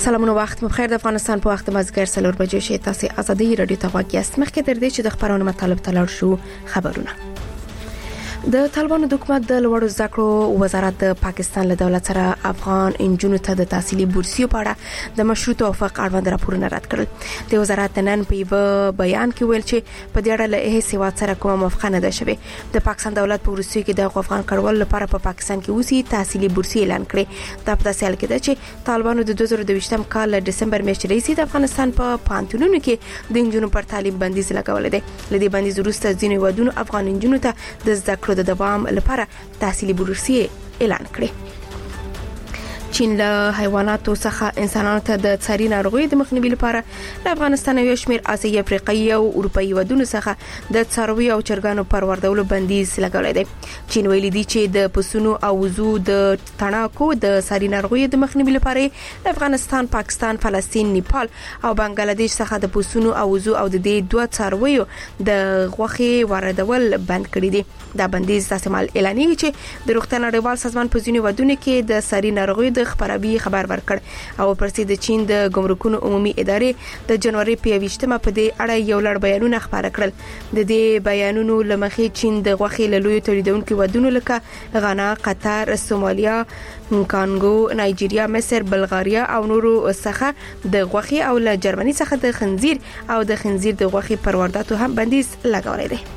سلامونه وخت مخیر د افغانستان په وخت مازیګر 4 بجې شي تاسو ازادي رادیو ته غواړئ مخکې تر دې چې د خبرونو مطلب تلل شو خبرونه د طالبانو د حکومت د لوړو زده کړو وزارت د پاکستان له دولت سره افغان انجونو ته د تحصیلي بورسیو په اړه د مشروط توافق اړوند راپورونه رد کړل د وزارت نن په یو بیان کې ویل چې په دې اړه له هیڅ هیواد سره کومه موافقه نه ده شوې د پاکستان دولت په بورسیو کې د افغان کډوالو لپاره په پاکستان کې اوسي تحصیلي بورسي اعلان کړي دا په داسې حال کې ده چې طالبانو د 2022م کال دسمبر میاشتې راځي د افغانستان په پانتونونو کې د انجونو پر تعلیم بندیز لګولې ده لدی بندیز وروسته ځینې ودونو افغان انجونو ته د زده کړو د دوام لپاره تحصیلي بورسي اعلان کړي چین له حیواناتو څخه انسانانو ته د څاري ناروغي د مخنیوي لپاره د افغانستان یو شمېر آسیایي افریقایي او اروپایي ودونو څخه د څاروي او چرګانو پروردولو بندیز لګولې دی چین ویلي دی چې د پسونو او وزو د تڼاکو د څاري ناروغي د مخنیوي لپاره د افغانستان پاکستان فلسطین نیپال او بنگلاديش څخه د پسونو او وزو او د دې دوه څارویو د غوښې واردول بند کړي دي دا بندیز تاسمال اعلانېږي چې د روغتیا نړیوال سازمان په ځینو ودونو کې د څاري ناروغي د خبرابي خبر ورکړ او پرسي د چین د ګمرکونو عمومي ادارې د جنوري په 28مه په دې اړه یو لړ بیانونه خبره کړل د دې بیانونو لمخې چین د غوښې له لوی تولیدونکو ودونو لکه غانا قطر سومالیا کانګو نایجیریا مصر بلغاریا او نورو څخه د غوښې او له جرمني څخه د خنزیر او د خنزیر د غوښې پرورداتو هم بندیز لګولې دي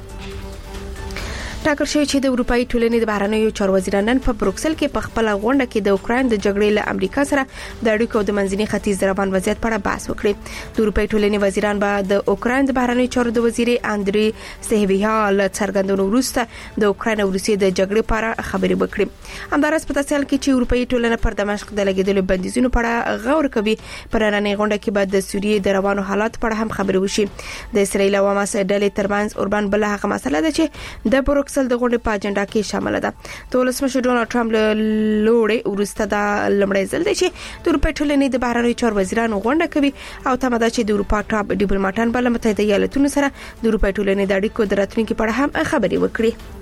ټاکل شوی چې د اروپאי ټولنې د بهرنیو چارو وزیران نن په بروکسل کې په خپل غونډه کې د اوکراین د جګړې له امریکا سره د اړیکو د منځني ختیځ روان وضعیت په اړه بحث وکړي د اروپאי ټولنې وزیران به د اوکراین د بهرنیو چارو د وزیر اندري سهویا له څرګندونو وروسته د اوکراین او روسیې د جګړې په اړه خبرې وکړي همدارس په تاسیل کې چې اروپאי ټولنه پر دمشق د لګیدلو بندیزونو په اړه غور کوي پر نننۍ غونډه کې به د سوریې د روانو حالات په اړه هم خبرې وشي د اسرایل او حماس ډلې ترمنځ اوربان بل هغه مسله ده چې د بروکسل د غونډې په اجنډا کې شامل ده د ولسمشر ډونالد ټرمپ لوړې ورسته د لمړی ځل دی چې د اروپا ټولنې د بهرنیو چارو وزیرانو غونډه کوي او تمه ده چې د اروپا ټاپ ډیپلوماټان بل متحده ایالاتونو سره د اروپا ټولنې د اړیکو د راتلونکو په اړه هم خبرې وکړي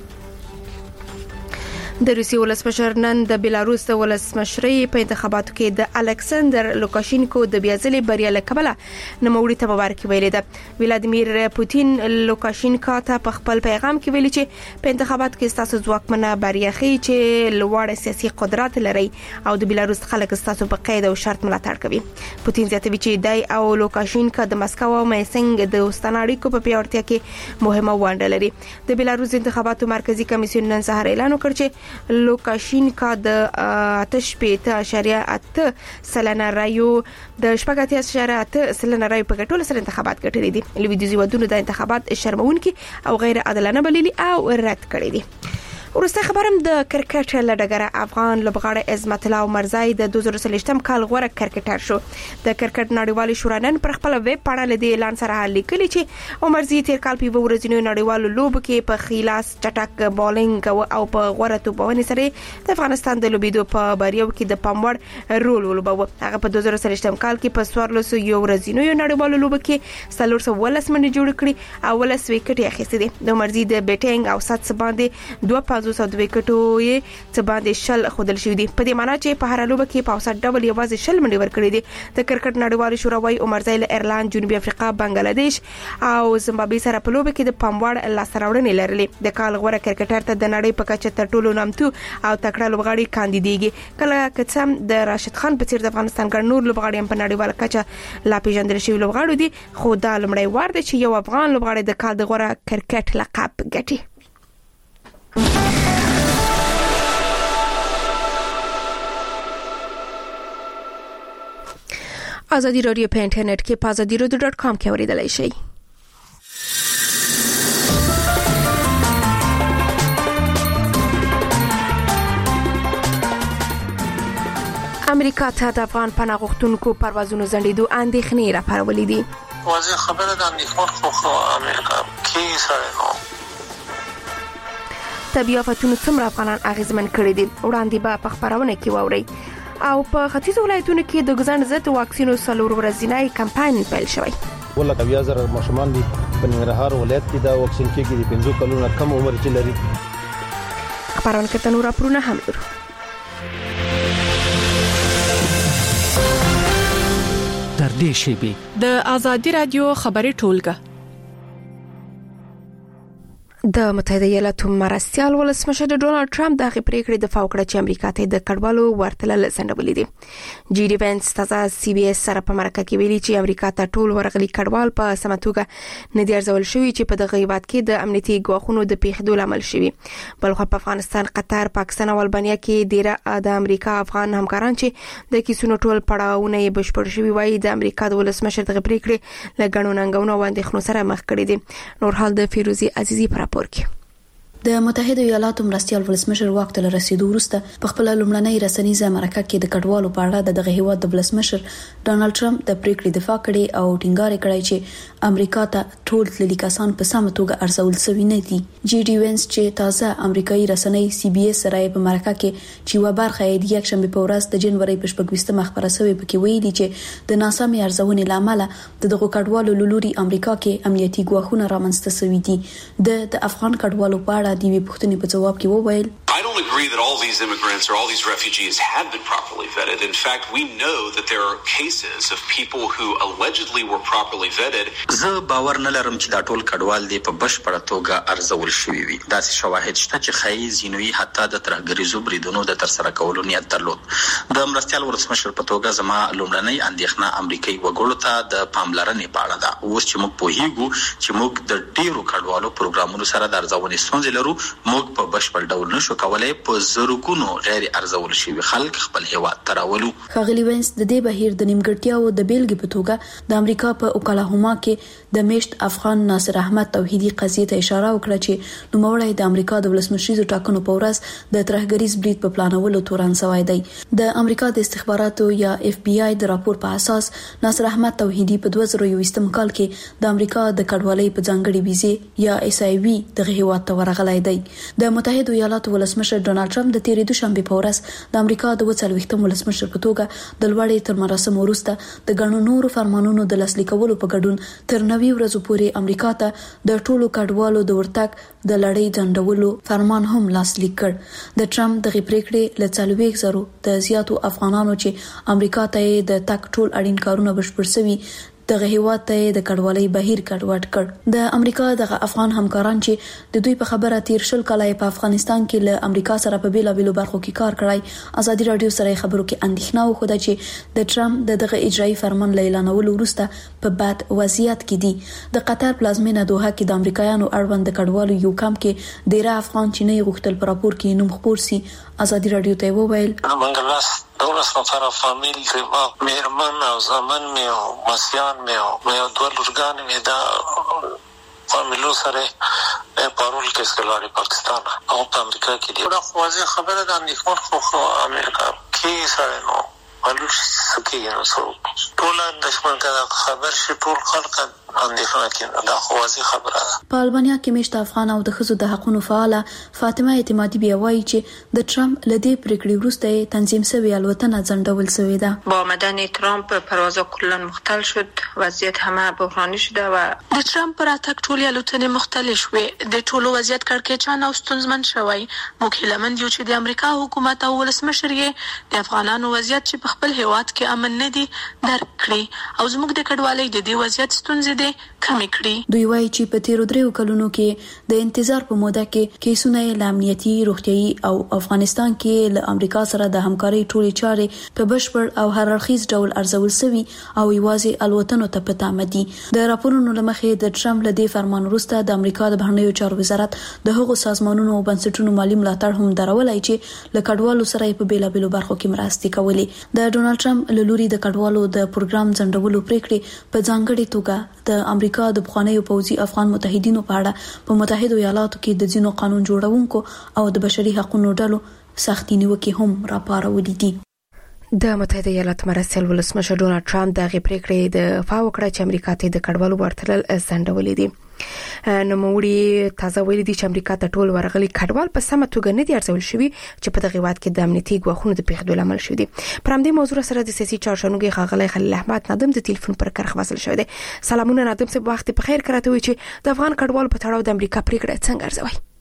د روسي ولسمشر نن د بیلاروس د ولسمشرۍ په انتخاباتو کې د الکساندر لوکاشینکو د بیازلې بریا له کبله نوموړي ته مبارکي ویلې ده ولادیمیر پوتین لوکاشینکو ته په خپل پیغام کې ویلي چې په انتخاباتو کې ستاسو ځواکمنه بریا خي چې لوړ سیاسي قدرت لري او د بیلاروس خلک ستاسو په قید او شرط ملاتړ کوي پوتین زیاتوي چې دای او لوکاشینکو د مسکو او مینسک د دوستانه اړیکو په پیاوړتیا کې مهمه ونډه لري د بیلاروس انتخاباتو مرکزی کمیسیون نن سهار اعلان وکړ چې لوکاشینکو د 8.8 سلنه رایو د 8.8 سلنه رایو په ګټلو سره انتخابات ګټلې دي لویدیزي ودونو د انتخابات شرمونکي او غیر عادلانه بللي او رد کړې دي ورسته خبرم د کرکټ لډګره افغان لوبغاړی عظمت الله عمرزای د 2023م کال غوړه کرکټر شو د کرکټ نړیوال شورا نن پر خپل ویب پاڼه لدی اعلان سره لیکلی چې عمرزای تیر کال په ورځینو نړیوالو لوب کې په خلاص چټک بولینګ او په غوړه توپونې سره د افغانستان د لوبیدو په بریاو کې د پاموړ رول ولوبو هغه په 2023م کال کې په سوارلس یو ورځینو نړیوالو لوب کې 410 منډې جوړ کړې او ولس وکټ اخیستې دي د عمرزای د بیټینګ او سات باندې 250 وکټو یې څه باندې شل خودل شوې دي په دې معنی چې په هر لوبه کې په اوسط ډبل یوازې شل منډې ورکړې دي د کرکټ نړیوال شورا وايي عمرزای له ایرلند جنوبي افریقا بنگلاديش او زیمبابوې سره په لوبه کې د پاموړ لاسراوړنې لرلې د کال غوړه کرکټر ته د نړۍ په کچه تر ټولو نامتو او تکړه لوبغاړي کاندیدېږي کله کڅم د راشد خان په څیر د افغانستان ګڼ نور لوبغاړي په نړیوال کچه لا پیژندل شوی لوبغاړي دي خو دا لمړی وار دی چې یو افغان لوبغاړي د کال د غوړه کرکټ لقب ګټي ازادي رادیو په انټرنیټ کې په azadirodio.com کې اوریدلای شئ. امریکا ته د افغان پناه غوښتونکو پروازونو ځنډېدو اندېښنې راپارولې دي. واضح خبره ده اندېښمن خو امریکا کې سره نو طبي آفتونو څومره افغانان اغیزمن کړي دي وړاندې به په خبرونه کې واورئ او په ختیځ ولایتونو کې د ګزن ضد واکسینو سلور ورځنی کمپاین پیل شوی. ولکه بیا زر ماشومان دي په ننګرهار ولایت کې دا واکسین کېږي د 15 کلونو کم عمر چې لري. خبرونه کته نور پرونه هم لرو. نږدې شي. د آزادي رادیو خبري ټولګه د متحده ایالاتو مرستيال ولسمشر ډونالد ټرمپ د پریکړې دفاع وکړه چې امریکا ته د کډوالو ورتلل سندبلې دي. جی ډي وینس تازه سی بي اس سره په مرکه کې ویلي چې امریکا ته ټول ورغلي کډوال په سمتوګه نه دي ارزول شوی چې په دغه هیواد کې د امنیتي ګواښونو د پیښېدو لامل شوی. بلخو په افغانستان، قطر، پاکستان او البانیا کې ډیره د امریکا افغان همکاران چې د کیسونو ټول پړاوونه یې بشپړ شوی وایي د امریکا د ولسمشر دغه پریکړې لګڼو ننګونو باندې خنو سره مخ کړي دي. نور حال د فیروزي عزیزی پر د متحده ایالاتو مرستيال ولسمشر واک ته رسیدو وروسته په خپل لومړنۍ رسنیزه مرکه کې د کډوالو په اړه دغه هیواد د ولسمشر ډونالد ټرمپ د پریکړې دفاع کړې او ټینګار کړی چې امریکا ته ټول تللي کسان په سمه توګه ارزول شوي نه دي. جی ډي وینس چې تازه امریکایي رسنۍ سی بي اس سره په مرکه کې چې و برخه یې د یک شنبه په ورځ د جنوري په 26مه خبره شوې پکې ویلي چې د ناسمې ارزونې لامل دغه کډوالو لوري امریکا کې امنیتي ګواښونه رامنځته شوي دي. د افغان کډوالو په اړه د وی پوښتنې په جواب کې وویل I don't agree that all these immigrants or all these refugees have been properly vetted. In fact, we know that there are cases of people who allegedly were properly vetted. زه باور نه لرم چې دا ټول کډوال دي په بشپړه توګه ارزول شوي وي. دا شواهد شته چې ښایي ځینوي حتی د ترهګریزو بریدونو د ترسره کولو نیت درلود. د مرستيال ولسمشر په توګه زما لومړنۍ اندېښنه امریکایي وګړو ته د پاملرنې په اړه ده. اوس چې موږ پوهیږو چې موږ د ډیرو کډوالو پروګرامونو سره د ارزونې ستونزې لرو، موږ په بشپړ ډول نشو کولای په زرګونو غیر ارزول شوي خلک خپل هیواد ته راولو. ښاغلي وینس د دې بهیر د نیمګړتیاو د بیلګې په توګه د امریکا په اوکلاهوما کې د میشت افغان ناصر احمد توحیدی قضیې ته اشاره وکړه چې نوموړی د امریکا د ولسمشریزو ټاکنو په ورځ د ترهګریز برید په پلانولو تورن شوی دی. د امریکا د استخباراتو یا اف بی آی د راپور په اساس ناصر احمد توحیدی په 2021 کال کې د امریکا د کډوالۍ په ځانګړي ویزه یا اس ای وی د هیواد ته ورغلی دی. د متحده ایالاتو ولسمشر ډونالد ټرمپ د تیرې دوشنبه په ورځ د امریکا د 40 ولسمشر په توګه د لوړې تر مراسم وروسته د ګڼو نورو فرمانونو د لاسلیک کولو په ګډون تر 90 ورځې پورې امریکا ته د ټولو کډوالو د ورتګ د لړۍ ځنډولو فرمان هم لاسلیک کړ. د ټرمپ دغه پریکړې له 40,000 د زیاتو افغانانو چې امریکا ته د تک ټول اړین کارونه بشپړ شوي دغه هیواد ته د کډوالۍ بهیر کډوډ کړ. د امریکا دغه افغان همکاران چې د دوی په خبره تیر شل کال په افغانستان کې له امریکا سره په بیلابیلو برخو کې کار کړی، ازادي رادیو سره خبرو کې اندېښنه وښوده چې د ټرمپ دغه اجرایي فرمان اعلانولو وروسته په بد وضعیت کې دي. د قطر پلازمینه دوحه کې د امریکایانو اړوند د کډوالو یو کم کې ډیر افغان چینی غوښتل پر راپور کې نوم خپور سي. ازادي رادیو ته وویل دولس نفر فامیل ما مهرمن او زمان می او مسیان می او دو لورگان می دا فامیلو سره پارول کې سکلاري پاکستان او امریکا کې دی. دا واضح خبره ده اندېښمن خو امریکا کې سره نو ولور سکه نو سو ټول اندېښمن کړه خبر شي ټول خلک اندېښنه کوي. دا خو واضح خبره ده. په البانیا کې میشت افغان او د ښځو د حقوقو فعاله فاطمه اعتمادي بیا وایي چې د ټرمپ لدی پریکړې وروسته تنظیم شوی الوتنه ځنډول شوې ده. با آمدن ترامپ پروازها کلا مختل شد، وضعیت همه بحرانی شده و د ټرمپ پر اتک ټول الوتنې مختلف شوې، د ټولو وضعیت کړکېچن او ستونزمن شوی. موږ هیلمند یو چې د امریکا حکومت او ولسمشر یې د افغانانو وضعیت چې په خپل هیواد کې امن نه دي درک کړي او زموږ د کډوالۍ د دې وضعیت ستونزې کمی کړي. دوی وایي چې په تیرو 3 کلونو کې د انتظار په موده کې کیسونه له امنیتي، روغتيایي او افغانستان کې له امریکا سره د همکارۍ ټولې چارې په بشپړ او هر اړخیز ډول ارزول شوي او یوازې الوتنو ته په تمه دي. د راپورونو لمخې د ټرمپ له دې فرمان وروسته د امریکا د بهرنیو چارو وزارت د هغو سازمانونو او بنسټونو مالی ملاتړ هم درولای چې له کډوالو سره په بیلابیلو برخو کې مرستې کولې. د ډونالد ټرمپ له لوري د کډوالو د پروګرام ځنډولو پریکړې په ځانګړي توګه د امریکا د بخوانیو پوځي افغان متحدینو په اړه په متحده ایالاتو کې د ځینو قانون جوړونکو او د بشري حقوقو ډلو سختي نیوکې هم راپارولې دي. د متحده ایالاتو مرستيال ولسمشر ډونالد ټرمپ دغه پریکړې د دفاع وکړه چې امریکا ته د کډوالو ورتلل ځنډولې دي. نوموړي تازه ویلي دي چې امریکا ته ټول ورغلي کډوال په سمه توګه نه دي ارزول شوي چې په دغه هیواد کې د امنیتي ګواښونو د پیښېدو لامل شوي دي. پر همدې موضوع سره د سیاسي چارشنوګي ښاغلی خلیل احمد نادم د ټلیفون پر کرخ وصل شوی دی. سلامونه نادم صاحب، وخت په خیر. کراته وي چې د افغان کډوالو په تړاو د امریکا پریکړه څنګه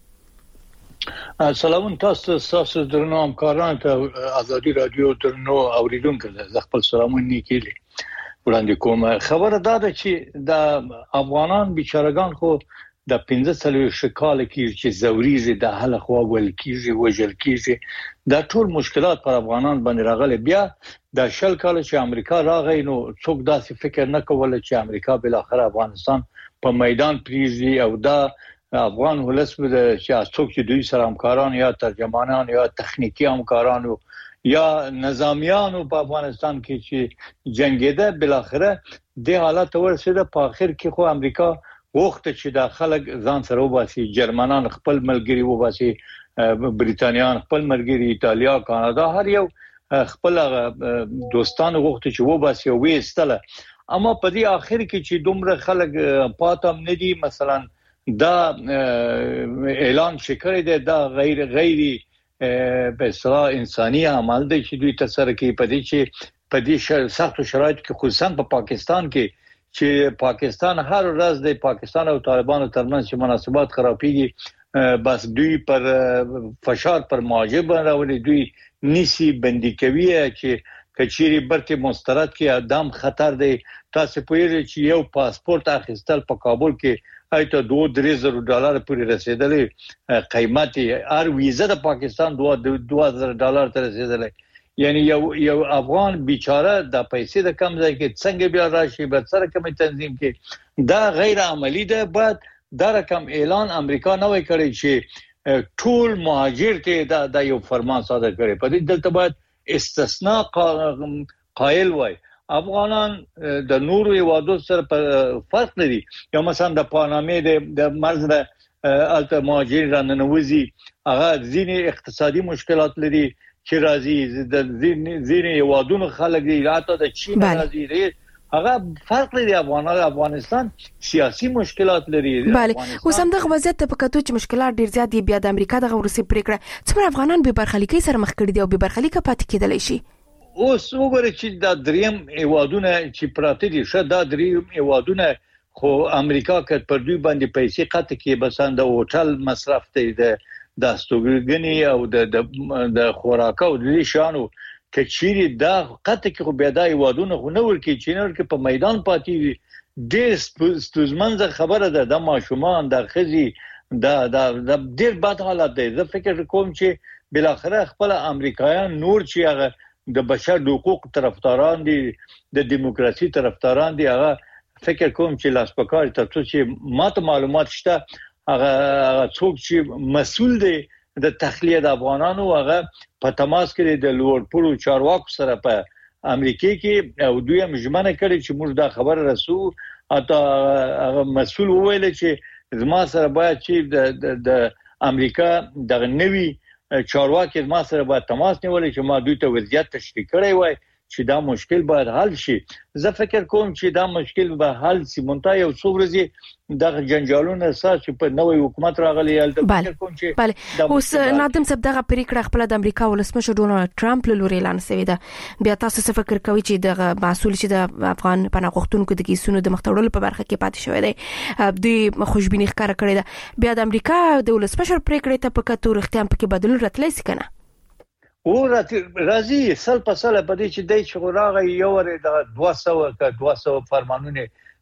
ارزوي؟ سلام تاسو درنو همکارانو ته ازادي رادیو درنو اوریدونکو ته خپل سلامونه نیکیلي. وړاندې کوم. خبره دا ده چې د افغانان بیچارهګان خو د 15 کال کې چې زوريږي د حل خوا ول کېږي وجل کېږي دا ټول مشکلات پر افغانان باندې راغلي. بیا د 10 کال چې امریکا راغی نو څوک داسې فکر نه کول چې امریکا بل اخر افغانستان په میدان پریږدي او دا افغان ولس چې څوک چې دوی سره همکاران یا ترجمانان یا تخنیکی همکاران یا نظامیانو په افغانستان کې چې جنگیده بل اخر د حالت ورسېده. په اخر کې خو امریکا وخت چې د خلک ځان سره وباسي، جرمنان خپل ملګری وباسي، بریتانیان خپل ملګری، ایتالیا، کاناډا هر یو خپل دوستان وخت چې وباسي او وېستله. اما په دې اخر کې چې دومره خلک پاتم ندي مثلا دا اعلان شکړی دی دا غیر په اصطلاح انساني عمل دی چې دوی تسره کوي په دې چې په دې سخت شرایط کې خصوصا په پاکستان کې چې پاکستان هر ورځ د پاکستان او طالبانو ترمنځ چې مناسبات خرابېږي بس دوی پر فشار پر مهاجر راولي، دوی نسی بندي کوي چې کچيري برته مسترد کې ادم خطر دی. تاسو پوهیږئ چې یو پاسپورت اخیستل په کابل کې ایته $2,000 پورې رسیدلې قیمتي هر ویزه د پاکستان $2,000 ته رسیدلې. یعنی یو افغان بیچاره د پیسې د کم ځای کې څنګه بیا راشي به سره کوم تنظیم کې دا غیر عملی ده. بعد دا رقم اعلان امریکا نه وای کړی چې ټول مهاجر ته دا یو فرمان صادر کړي. په دې دلته باید استثناء قائل وای. افغانان د نورو هیوادو سره فرق لري. یا مثلا د پانامې د مرز د الته مهاجر راننوزي هغه ځینې اقتصادي مشکلات لري چې راځي د ځینې هیوادونو خلک دی راته د چین راځي هغه فرق لري. افغانستان سیاسي مشکلات لري. بله اوس هم دغه وضعیت په کتو چې مشکلات ډیر زیات دي بیا د امریکا دغه روسي پریکړه څومره افغانان به برخلیکي سره مخ کړي دي او به برخلیکه پاتې کېدلی شي. اوس وګورئ چې دا دریم هیوادونه چې پراته دي شه دا دریم هیوادونه خو امریکا کې پر دوی باندې پیسې قطع کې بسند د هوټل مصرف ته د استوګنی او د خوراک او د شانو کچيري دا قطع کې خو بیا د هیوادونه خو نور کې چینر کې په میدان پاتې ډېر ستوزمنځ خبره ده. د ماشومان د خزي د ډېر بد حالت دی. زه فکر کوم چې بل اخره خپل امریکایان نور چې هغه د بشر حقوق طرفداران دي د دیموکراسي طرفداران دي هغه فکر کوم چې لاسپکار تاسو چې ماته معلومات شته هغه څوک چې مسؤل دی د تخلیه د افغانانو هغه په تماس کې د لوړپوړو چارواکو سره په امریکا کې او دوی هم ژمنه کړې چې موږ دا خبر رسو. اته هغه مسؤل وویل چې زما سره باید چې د امریکا د نوي چارواکي ما سره باید تماس نیولې چې ما دوی ته وضعیت تشریح کړی وای چې دا مشکل باید حل شي. زه فکر کوم چې دا مشکل به حل شي مونته یو څو ورځې د جنجالونو اساس په نوې حکومت راغلی الته فکر کوم چې بله اوس نادم صاحب دغه پریکړه خپل د امریکا ولسمشر ډونالد ټرمپ له لوري اعلان شوی ده. بیا تاسو څه فکر کوئ چې دغه مسؤل چې د افغان پناه غوښتونکو د کیسونو د مختړلو په برخه کې پاتې شوی دی دوی خوشبیني ښکاره کړې ده. بیا د امریکا د ولسمشر پریکړې ته په کتو رښتیا په کې بدلون راتلی شي کنه او راځي سل په سل په دې چې د شغراغه یو ور د 200 فرمانونه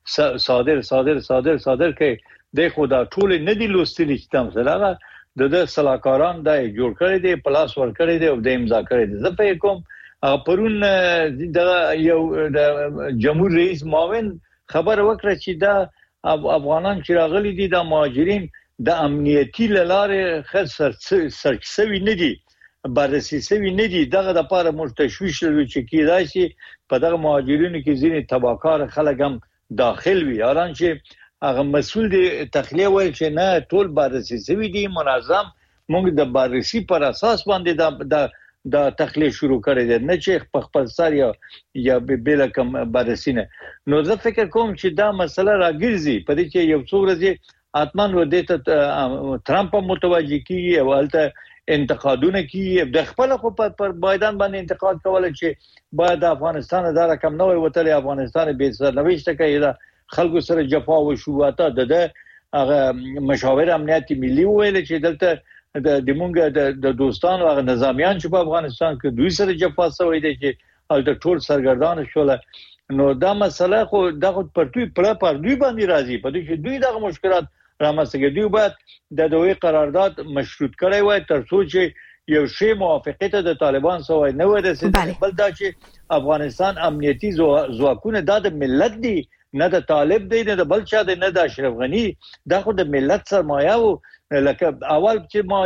صادر کوي د خدا ټول نه دي لوستلي چې تم سره د صلاحکاران د جوړ کړی دی پلاس ور کړی دی او د امضا کړی دی. زه په کوم پرون د یو د جمهور رئیس معاون خبر وکړه چې دا افغانان چې راغلي دي د مهاجرین د امنیتي لارې خسر سرچوي نه دي بررسي سوي نه دي. دغه د لپاره متشويش لري چې کیدای شي په دغه مهاجرینو کې ځینې تباکار خلک هم داخل وي. الان چې هغه مسؤل دي تخلیه وایي چې نه ټول بررسي سوي دي منظم موږ د بررسي پر اساس باندې د تخلیه شروع کړی دي نه چې په خپل سر یا بل کوم بررسي نه. نو زه فکر کوم چې دا مسله راګرځي په دې چې یو څو ورځې اتمن ودته ترامپ متوجي کیږي او البته انتقادونه کوي د خپل خو پر بایدن باندې انتقاد کوله چې باید افغانستان دا رقم نه وي وتلی افغانستان به سرنوشت کوي دا خلکو سره جفا وشو د هغه مشاور امنیت ملي ویل چې دلته د مونږ د دوستانو هغه نظامیان چې په افغانستان کې دوی سره جفا شوی دي چې البته ټول سرګردان شول نو دا مسله خو دغه پرتوی دوی باندې راځي په دې چې دوی دغه مشکلات رامنځته دوی باید د دوی قرارداد مشروط کړي وای تر څو چې یو شی موافقت د طالبان سره نه ورسېږي بل دا چې افغانستان امنیتي ځواکونه د ملت دي نه د طالب دی نه د بل چا دی نه د اشرف غنی دا خو د ملت سرمایه وو لکه اول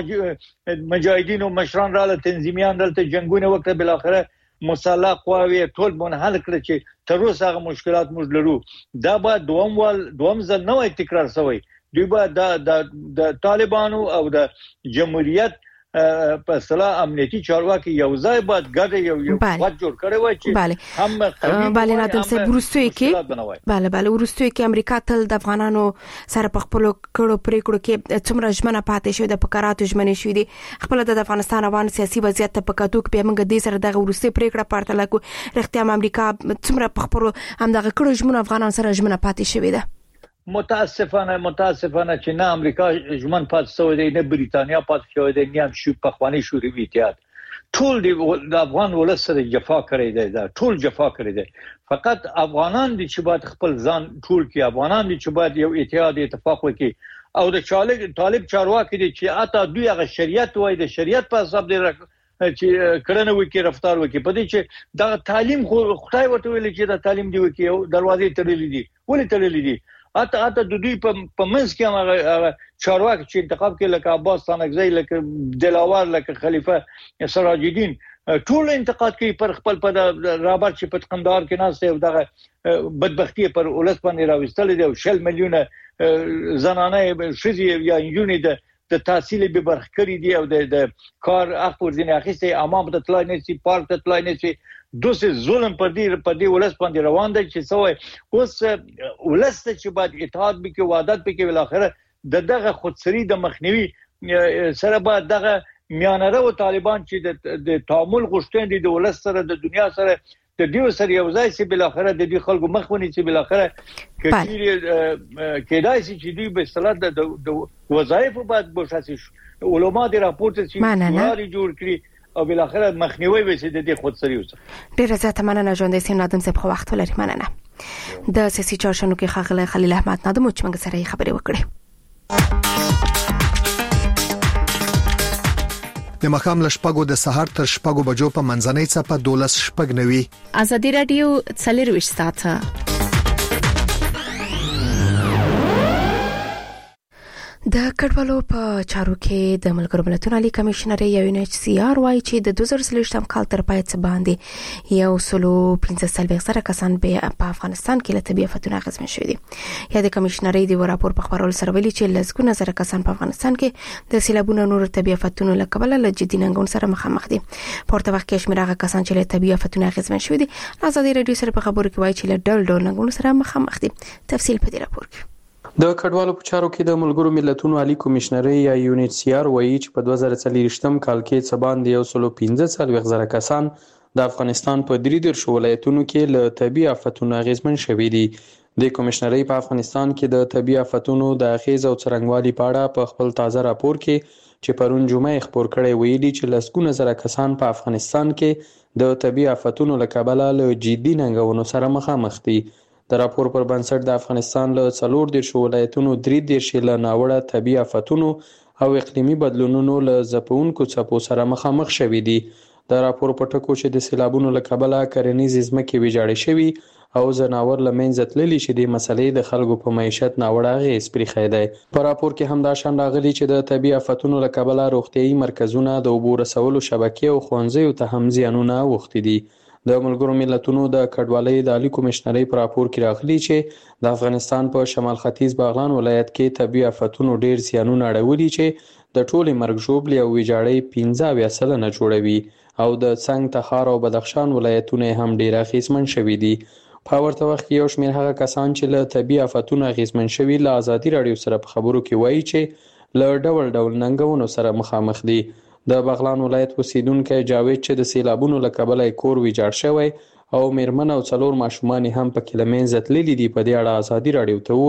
چې مجاهدین او مشران رااله تنظیمیان دلته جنگونه وکړه بل اخره مسلح قواوی ټول منحل کړ چې تر اوسه هغه مشکلات موږ لرو دا به دوم ځل نه وای تکرار شوی دوی به د طالبانو او د جمهوریت په اصطلاح امنیتي چارواکي یو ځای باید ګډ یو وخت جوړ کړي وای چې هم بله نادم صاحب ورستوي کې بله ورستوي کې امریکا تل د افغانانو سره په خپل کړو پریکړو کې څومره ژمنه پاتې شوې د فقراتو ژمنې شوې دي خپل د افغانستان روان سیاسي وضعیت ته په کتو کې به موږ د سره دغه ورستي پریکړه پارته لکو رښتیا امریکا څومره په خپل هم دغه کړو ژمنه افغانانو سره ژمنه پاتې شوې ده متاسفانه چې نه امریکا ژمن پاتې شوی دی نه بریتانیا پاتې شوی دی نه هم پخوانی شوروي اتحاد ټول د افغان ولس سره جفا کړی دی دا ټول جفا کړی دی فقط افغانان دي چې باید خپل ځان ټول کې افغانان دي چې باید یو اتحاد اتفاق وکړي او د طالب چارواکي دي چې اته دوی هغه شریعت وای د شریعت په حساب دی چې کړنه وکړي رفتار وکړي په دې چې دا تعلیم خو خدای ورته ویل چې دا تعلیم دی وکړي دروازې تړلې دي ولې تړلې دي اته د دوی په منځ کې هغه چارواکي چې انتخاب کې لکه عباس ستانکزی لکه دلاور لکه خلیفہ سراج الدین ټول انتقاد کوي پر خپل په رابرټ چې په قندهار کې ناسته او دغه بدبختی پر ولس باندې راوستل دي او 6 میلیونه زنانه شذي یا انجونې د تحصیل به برخه کړی دي او د کار حق ورزنه اخیسته امام ته تلای نه سي پارک ته تلای نه سي دوسه ظلم پر دې ولس باندې روان دي چې سوې اوس ولس چې بعد اتحاد به کې وعدت به کې بالاخره دغه خودسری د مخنیوي سره بعد دغه میانره او طالبان چې د تعامل غوښتن دي د ولس سره د دنیا سره د دیو سره یو ځای چې بالاخره د دې خلکو مخونی چې بالاخره کېدای شي چې دوی به صلاح د وظایف بعد بوشاسي علماء د راپورټ چې لاري جوړ کړي او بالاخره مخنیوي وشي د دې خودسری اوسه ډیره زیاته مننه ژوندې سیم نادم صاحب خو وخت ولري مننه د سیاسي چارشنو کې خغله خلیل احمد نادم چې موږ سره خبرې وکړې د مخام لشپګو د سحر تر شپګو بجو په منځنۍ صفه 12 شپګ نوي ازادي رادیو څلرويش ساعته د کډوالو په چارو کې د ملګرو ملتونو عالی کمشنر UNHCR وايي چې د 2023م کال تر پای څخه باندې یو سلو 15 کسان به په افغانستان کې له طبي آفتونو اغېزمن شوي دي. یا د کمشنرۍ د راپور په خبرولو سره ویلي چې لږ زره کسان په افغانستان کې د سیلابونو نور طبي آفتونو له کبله له جدي ننګونو سره مخامخ دي. پورته وخت کې شمېر هغه کسان چې له طبي آفتونو اغېزمن شوي دي آزادي رادیو سره په خبرو کې وایي چې له ډول ننګونو سره مخامخ دي. تفصیل په دې راپور کې د کډوالو په چارو کې د ملګرو ملتونو عالی کمشنرۍ یا UNHCR وایي چې په 2023م کال کې څه باندې 115 کسان د افغانستان په 33 ولایتونو کې له طبي آفتونو اغېزمن شوي دي. د کمشنرۍ په افغانستان کې د طبي آفتونو د اغېز او څرنګوالي په اړه په خپل تازه راپور کې چې پرون جمعه خبر کړی ویلي چې لسګونه زره کسان په افغانستان کې د طبي آفتونو له کبله له جدي ننګونو سره مخامخ دي. د راپور پر بنسټ د افغانستان له 14 ولایتونو 3 له ناوړه طبي آفتونو او اقلیمي بدلونونو له ځپونکو څپو سره مخامخ شوي دي. د راپور په ټکو چې د سیلابونو له کبله کرنیزې ځمکې ویجاړې شوي او ځناور له منځه تللي چې د مسلې د خلکو په معیشت ناوړه اغېز پرېښی دی. په راپور کې هم دا شان راغلي چې د طبي آفتونو له کبله روغتیایي مرکزونه د اوبو رسولو شبکې او ښوونځیو ته هم زیانونه اوښتي دي. د ملګرو ملتونو د کډوالۍ د عالی کمشنرۍ په راپور کې راغلي چې د افغانستان په شمال ختیځ بغلان ولایت کې طبي آفتونو ډیر زیانونه اړولي چې د ټولې مرګ ژوبلې او ویجاړۍ 15% جوړوي او د څنګ تخار او بدخشان ولایتونه هم ډیر اغېزمن شوي دي. په ورته وخت کې یو شمېر هغه کسان چې له طبي آفتونو اغېزمن شوي له آزادي رادیو سره په خبرو کې وایي چې له ډول ننګونو سره مخامخ دي. د بغلان ولایت اوسیدونکی جاوید چې د سیلابونو له کبله کور ویجاړ شوی او میرمن او 4 ماشومان هم پکې له منځه تللي دي په دې اړه آزادي رادیو ته وویل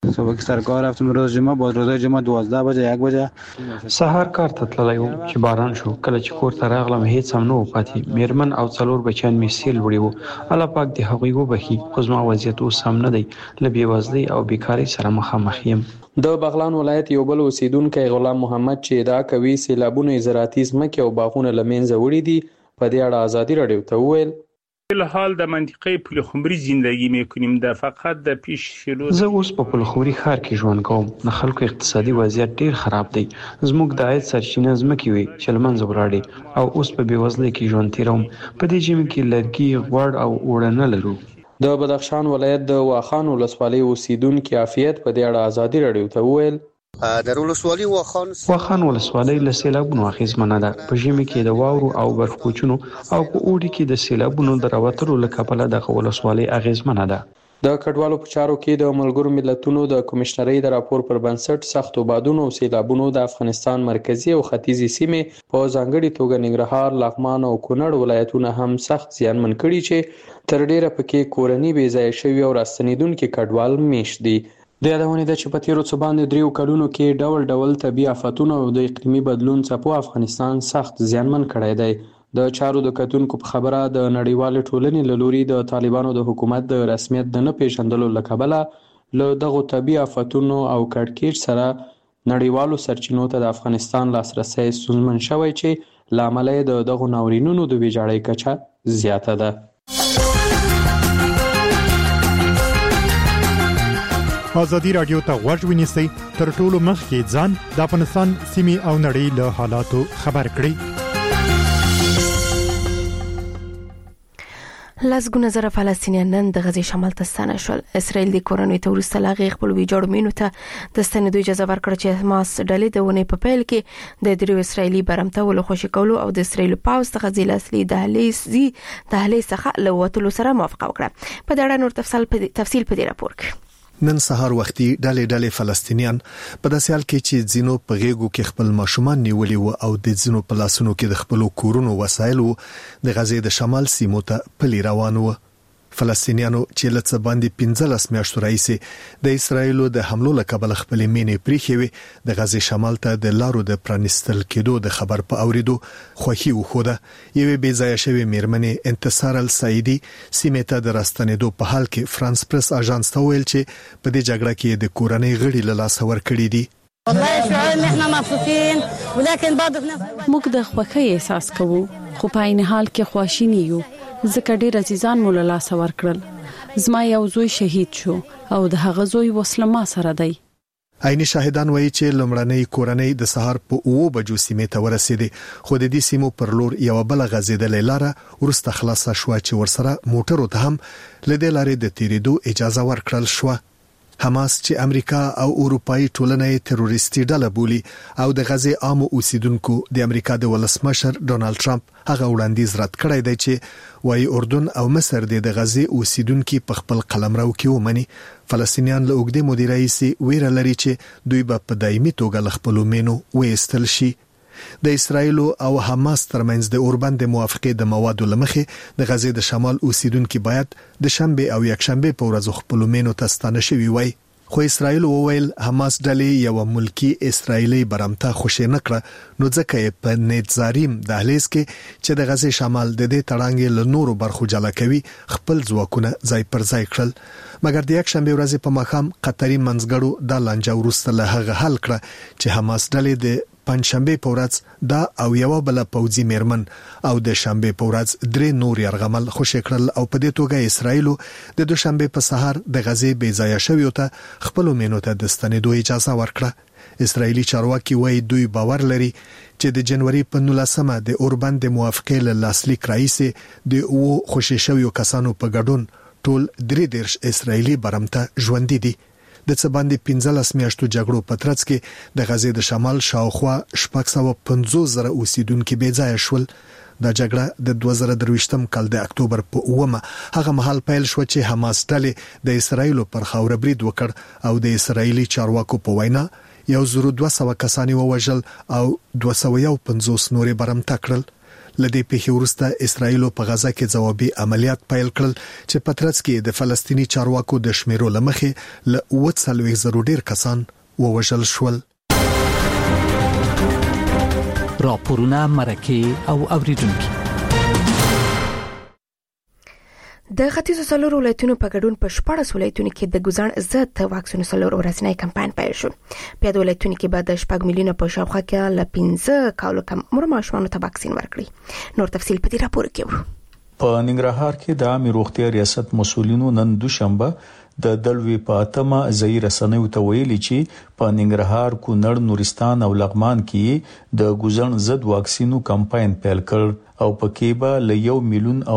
صبح سر کار رفتم روز جمعه، بعد روز جمعه 12 بجه 1 بجه سهار کار ته تللی وم چې باران شو. کله چې کور ته راغلم هیڅ هم نه و پاتې. میرمن او 4 بچیان مې سیل وړي وو. الله پاک دې هغوی وبخي. خو زما وضعیت اوس هم نه دی. له بېوزلۍ او بیکارۍ سره مخامخ یم. د بغلان ولایت یو بل اوسیدونکی غلام محمد چې ادعا کوي سیلابونه زراعتي ځمکې او باغونه له منځه وړي دي، په دې اړه ازادي راډیو ته وویل الحال در منطقه پلخمری زندگی میکنیم. در فقط در پیش شروع زه اوس په پلخمری ښار کې ژوند کوم. د خلکو اقتصادي وضعیت ډیر خراب دی. زموږ د عاید سرچینه ځمکې وي چې له منځه ولاړې او اوس په بېوزلۍ کې ژوند تیروم. په دې ژمي کې لرګي، غوړ او اوړه نه لرو. د بدخشان ولایت د واخان ولسوالۍ اوسیدونکي عافیت په دې اړه ازادي راډیو ته وویل در ولسوالۍ واخان ولسوالۍ له سیلابونو اغېزمنه ده. په ژمي کې د واورو او برفپوچونو او په اوړي کې د سیلابونو د راوتلو له کبله دغه ولسوالۍ اغېزمنه ده. د کډوالو په چارو کې د ملګرو ملتونو د کمشنرۍ د راپور پر بنسټ سختو بادونو او سیلابونو د افغانستان مرکزی او ختیځي سیمې په ځانګړي توګه ننګرهار، لغمان او کونړ ولایتونه هم سخت زیانمن کړي چې تر ډیره پکې کورنۍ بې ځایه شوي او راستنېدونکي کډوال میشت دي. د یادونې ده چې په تیرو څه باندې 3 کلونو کې ډول ډول طبي آفتونو او د اقلیمي بدلون څپو افغانستان سخت زیانمن کړی دی. د چارو د کتونکو په خبره د نړیوالې ټولنې له لوري د طالبانو د حکومت د رسمیت د نه پیژندلو له کبله له دغو طبي آفتونو او کړکېچ سره نړیوالو سرچینو ته د افغانستان لاسرسی ستونزمن شوی چې له امله یې د دغو ناورینونو د ویجاړۍ کچه زیاته ده. ازادي راډیو ته غوږ ونیسئ، تر ټولو مخکې ځان د افغانستان سیمې او نړۍ له حالاتو خبر کړئ. لسګونه زره فلسطینیان نن د غزې شمال ته ستانه شول. اسرائیل د کورونې ته وروسته لا غي خپل ویجاړ مینو ته د ستنېدو اجازه ورکړه چې حماس ډلې د ونې په پیل کې د درو اسرائیلي برمتولو خوشی کولو او د اسرائیل پاوز څخه ځل اصلي دهلیز څخه لوتلو سره موافقه وکړه. په دا اړه نور تفصیل په دې راپور کې. نن سهار وختي ډلې فلسطینیان په داسې حال کې چې ځینو په غېږو کې خپل ماشومان نیولي وو او د ځینو په لاسونو کې د خپل کورونو وسایل وو د غزې د شمال سیمو ته پلي روان وو. فلسطینیانو چې لڅ باندې 15 میاشتو راځي د اسرایل د حملو له کبله خپل مینې پریخي وي د غزې شمال ته د لارو د پرانستل کېدو د خبر په اوریدو خوخي وخوده. یوه بې ځای شوی میرمنې انتصار السعیدی سیمه ته د راستنېدو په حال کې فرانس پریس اژانس ته ویل چې په دې جګړه کې د کورنۍ غړي له لاس ور کړی دي. والله شعور احنا مبسوطين ولكن بعض موږ د خوښۍ احساس کوو خو په عین حال کې خواشینی یو ځکه ډېر عزیزان مول لا سور کړل. زما یو زوی شهید شو او د هغه زوی وسلما سره دی. عیني شاهدان وایي چې لمړنۍ کورنۍ د سهار په 9 بجو سیمه ته ورسېده خو د دې سیمو پر لور یو بل غزیدلې لاره ورسته خلاصه شو چې ورسره موټرو ته هم لدې لارې د تیریدو اجازه ورکړل شو. حماس چې امریکا او اروپאי ټولنې تروریستي ډله بولي او د غزې عام اوسیدونکو د امریکا د ولسمشر ډونالد ټرمپ هغه وړاندیز رد کړی دی چې وايي اردن او مصر د غزې اوسیدونکو په خپل قلمرو کې ومني. فلسطینیان له اوږدې مودې راهیسې ویره لري چې دوی به په دایمي توګه له خپل مینو وېستل شي. د اسرایل او حماس ترمنځ د اوربند موافقه د موادو لمخې د غزې د شمال اوسیدونکو باید د شنبه او یکشنبه په ورځو خپل مینو ته ستانه شوي وای. خو اسرایل وویل حماس ډلې یو ملکی اسرایلی برمته خوشی نکړه نو ځکه په نتزاریم دهلیز کې چې د غزې شمال د دې تړانګې له نورو برخو جلا کوي خپل ځواکونه ځای پر ځای کړل. مګر د یکشنبه ورځې په مخام قطري منځګړو د لانجه ورسته له هغه حل کړه چې حماس ډلې د پنځشنبه په ورځ دا او یو بل پوځي میرمن او د شنبه په ورځ 3 نور يرغمل خوشی کړل او په دې توګه اسرایل د دوشنبه په سحر د غزې بې ځای شوی ته خپل مینو ته د ستنېدو اجازه ورکړه. اسرایلی چارواکي وایي دوی باور لري چې د جنوري په 19مه د اوربند موافقه له لاسلیک راځي د او خوشی شوی کسانو په ګډون ټول 3 اسرایلی برمته ژوند دي. د څه باندې 15 میاشتو جګړو په ترڅ کې د غزې د شمال شاوخوا 650,000 اوسیدونکو بې ځای شول. د جګړه د 2023م کال د اکتوبر په 9مه هغه مهال پیل شو چې حماس ډلې د اسرایل پر خاور برید وکړ او د اسرایلی چارواکو په وینا 1200 کسان ووژل او 250 نورې برمته کړل. لدې پیښې وروسته اسرایل په غزا کې ځوابي عملیات پیل کړل چې په ترڅ کې د فلسطینی چارواکو د شمیرو لمخې له 40,000 ډیر کسان ووژل شول. راپورونه مرکه او اوریدونکو. د ختیځو څلورو ولایتونو په ګډون په 14 ولایتونو کې د ګوزن ضد واکسین څلور ورځنی کمپاین پیل شو. په دې ولایتونو کې بعد 4 میلیونه په شاوخوا کې ل 15 کالو کم عمر ماشومانو ته واکسین ورکړي. نور تفصیل په دې راپور کې ورو. په ننګرهار کې د عامه روغتیا ریاست مسولینو نن دوشنبه د دلوي په اتمه ځای رسنیو ته ویلي چې په ننګرهار، کونړ، نورستان او لغمان کې د ګوزن ضد واکسینو کمپاین پیل کړ او پکې به ل 1 میلیون او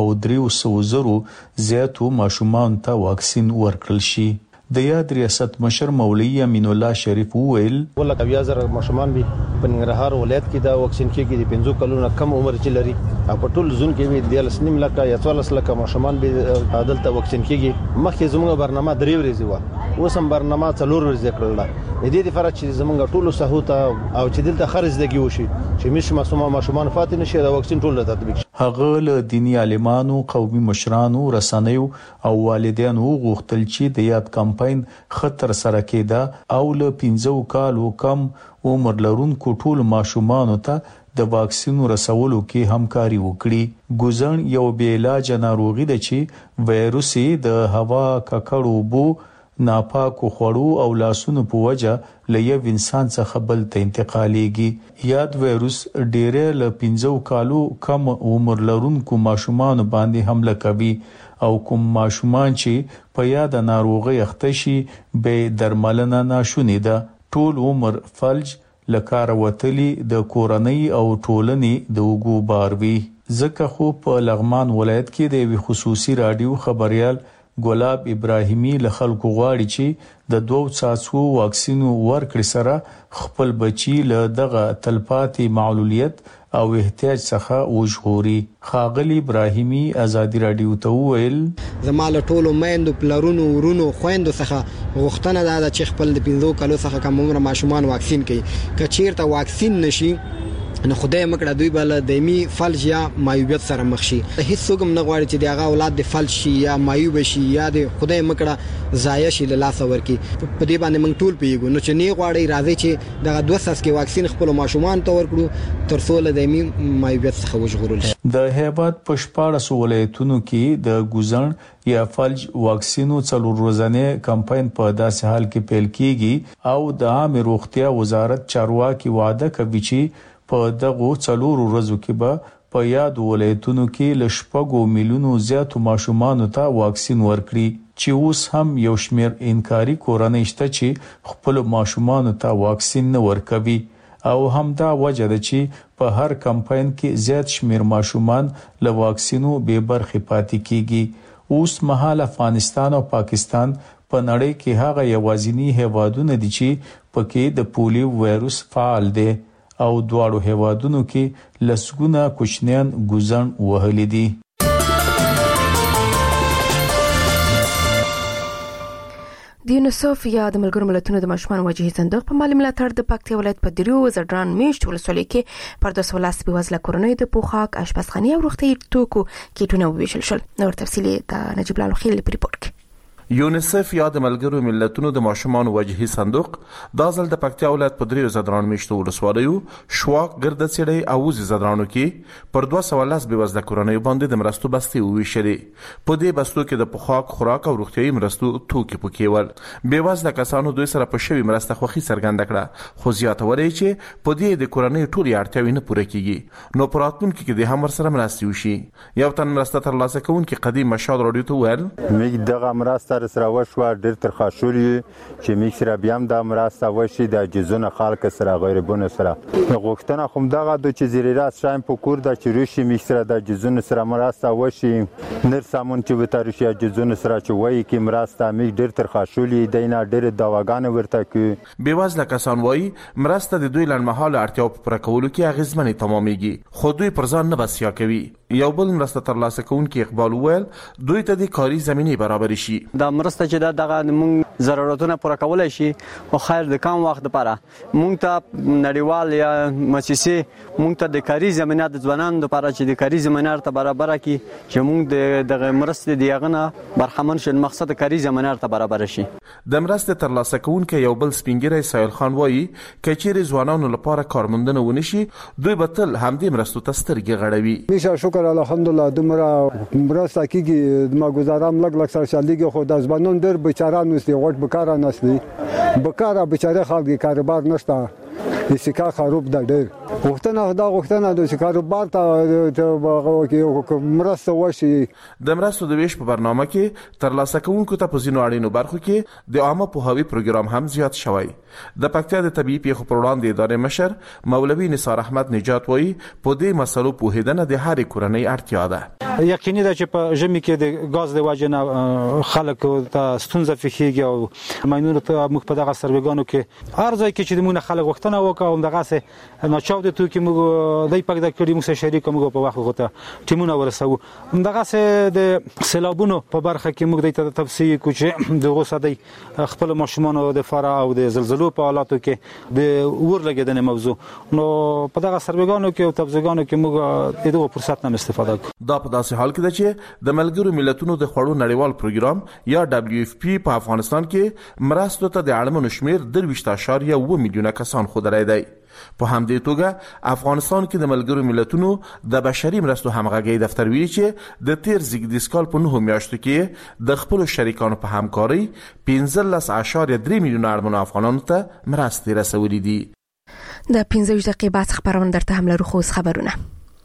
300,000 زیاتو ماشومان ته واکسین ورکړل شي. د یاد ریاست مشر مولوی امین الله شریف وویل ولکه 1000 ماشومان به په ننګرهار ولایت کې دا واکسین کېږي د 15 کلونو کم عمر چې لري او په ټول ځون کې به 13 لکه یا 14 لکه ماشومان به عدالت واکسین کېږي. مخکې زموږ برنامه 3 ورځې و، اوس هم برنامه 4 ورځې کړل. د دې لپاره چې زموږ ټول سهوته او چې دلته خرج دګي وشي چې ماشومان فاتح نشي دا واکسین ټول تطبیق شي. هغه له دینی عالمانو، قومي مشرانو، رسنیو او والدینو غوښتل چې د یاد کمپاین خطر سره کېده او له 15 کالو کم عمر لرونکو ټول ماشومانو ته د واکسین رسولو کې همکاري وکړي. ګوزن یو بې علاج ناروغي ده چې وایروس د هوا، ککړو بو، ناپاکو خوړو او لاسونو په وجه له یو انسان څخه بل ته انتقالېږي. یاد وایروس ډېر له 15 کالو کم عمر لرونکو ماشومان باندې حمله کوي او کوم ماشومان چې په یاد ناروغي اخته شي به درملنه ناشونې ده. ټول عمر فلج، لکار وتلی، د کورنۍ او ټولنې د وګو باروي. ځکه خو په لغمان ولایت کې د وی خصوصي رادیو خبريال ګلاب ابراهیمی له خلکو غواړي چې د 2 څاڅکو واکسینو ورکړې سره خپل بچي له دغه تلپاتې معلولیت او احتیاج څخه وژغوري. خاغلی ابراهیمی ازادي رادیو ته وویل زماله ټولو میندو، پلرونو، ورونو، خويندو څخه غوښتنه ده چې خپل د 15 کالو څخه کم عمر ماشومان واکسین کړي. که چیرته واکسین نشي نو خدای مکړه دوی بل دایمي فلج یا معیوبیت سره مخ شي. هیڅ څوک نه غواړي چې دغه اولاد د فلج شي یا معیوب شي یا د خدای مکړه ضایع شي له لاس ورکی. په دې باندې موږ ټول پیګو نو چې نه غواړي راځي چې دغه 2 څاڅکي واکسین خپل ماشومان ته ورکړو تر څو له دایمي معیوبیت څخه وژغورل شي. د هیبت په 14 ولایتونو کې د ګوزن یا فلج واکسینو 4 ورځنی کمپاین په داسې حال کې پیل کیږي او د عامه روغتیا وزارت چارواکي وعده کوي چې په دغه 4 ورځو کې به په یاد ولایتونو کې ل 6 میلیونو زیاتو ماشومانو ته واکسین ورکړي چې اوس هم یو شمیر انکاري کورنۍ شته چې خپل ماشومانو ته واکسین نه ورکوي او همدا وجه ده چې په هر کمپاین کې زیات شمیر ماشومان له واکسینو بې برخې پاتې کیږي. اوس مهال افغانستان او پاکستان په نړۍ کې هغه یوازینی هیوادونه دي چې پکې د پولیو وایروس فعال دي او دواړو هیوادونو کې لسګونه کوچنیان ګوزن وهلي دي. د یونیسف یا د ملګرو ملتونو د ماشومان وجهي صندوق په مالی ملاتړ د پکتیا ولایت په دریو زړران میشت ولسوالۍ کې پر 210 بېوزله کورنیو د پوښاک، اشپزخانې او روغتیايي توکو کیټونه وویشل شول. نور تفصیلي د نجیب الله خلیل په ریپورت کې. یونیسف یا د ملګرو ملتونو د ماشومان وجهي صندوق د ځل د پکتیا ولایت په دریو زړران میشتو ولسوالیو شواک، ګردڅړی او وزي زړرانو کې پر 210 بېوزله کورنیو باندې د مرستو بستې وویشلې. په دې بستو کې د پوښاک، خوراک او روغتیايي مرستو توکي پکې ول. بېوزله کسانو دوی سره په شوی مرسته خوښي څرګنده کړه، خو زیاته وری چې په دې د کورنۍ ټولې اړتیاوې نه پوره کیږي نو پراتون کې د هم سره مرستې وشي. یو تن مرسته ترلاسه کوونکی قدیم مشال رادیو ته ویل میګ دغه مرسته سره وشو ډیر ترخاشولي چې میګ سره بیا هم د مرسته وشي د جزونه خلک سره غیربونه سره غوښتنه کوم دغه د چې زیرات شایم په کور د چروشي میګ سره د جزونه سره مرسته وشي نر سامون چې وتارشي جزونه سره چې وایي کې مرسته میګ ډیر ترخاشولي دینه ډیر دواګان ورته کې. بېوزله کسان وایي مرسته د دوی لړمحاله اړتیاو په پوره کولو کې اغیزمنې تمامېږي خو دوی پر ځان نه بسیا کوي. یو بل مرسته ترلاسه کوونکی اقبال ویل دوی ته د کاري زمینه برابر شي. د مرسته چې دغه موږ ضرورتونه پوره کولای شي او خیر د کم وخت لپاره موږ ته نړیوال یا مؤسسې موږ ته د کاري زمینه د ځوانانو لپاره چې د کاري زمینه ته برابر کړي چې موږ د مرستې دیغنه برخمن شو مقصد کاري زمینه ته برابر شي. د مرستې ترلاسه کوونکې یو بل سپینګری سایل خان وایي کچېرې ځوانانو لپاره کارموندنه ونشي دوی به تل همدې مرستو ته سترګې غړوي. میشه شکر الحمدلله دومره مرسته کیږي ما گزارم لګ سر شالېږي خو د ځوانانو ډېر بیچاره نوستي غوټ بکاره نسلی بکاره بیچاره خلک کاروبار نشته سکه خراب ده ډېر غوښتنه د کاروبار ته مرسته وشي. د مرستو د ویش په برنامه کې ترلاسه کوونکو ته په ځینو اړینو برخو کې د عامه پوهاوي پروګرام هم زیات شوی. د پکتیا د طبي پیښو پر وړاندې ادارې مشر مولوي نثار احمد نجات وایي په دې مسلو پوهیدنه د هرې کورنۍ اړتیا ده. یقیني ده چې په ژمي کې د غاز د وجه نه خلک ته ستونزه فخیږي او ماینونو ته موږ په دغه سروګانو کې هر ځای کې چې موږ خلک وختونه وکاو دغه سه ناچاو د تو کې موږ دای پک د کړي موږ شریک موږ په وخت غوته ټیمونه ورسو دغه سه د سیلابونو په برخه کې موږ د تفصیل کو چې دغه سدي خپل ماشومان د فرا او د زلزلو په حالاتو کې د ور لګیدنې موضوع نو په دغه سروګانو کې او تبزګانو کې موږ دغه فرصت نه استفاده کوو. دا په داسې حال کې ده چې د ملګرو ملتونو د خوړو نړیوال پروګرام یا WFP په افغانستان کې مرستو ته د اړمنو شمیر 23.7 میلیونه کسان خو درای دی. په همدې توګه افغانستان کې د ملګرو ملتونو د بشري مرستو همغږي دفتر ویلي چې د تیر زیږدیز کال په 9 میاشتو کې د خپل شریکانو په همکاري 15.3 میلیونه اړمنو افغانانو ته مرستې رسولې دي. د 15 دقیقې بعد خبرونه درته هم لرو خو خبرونه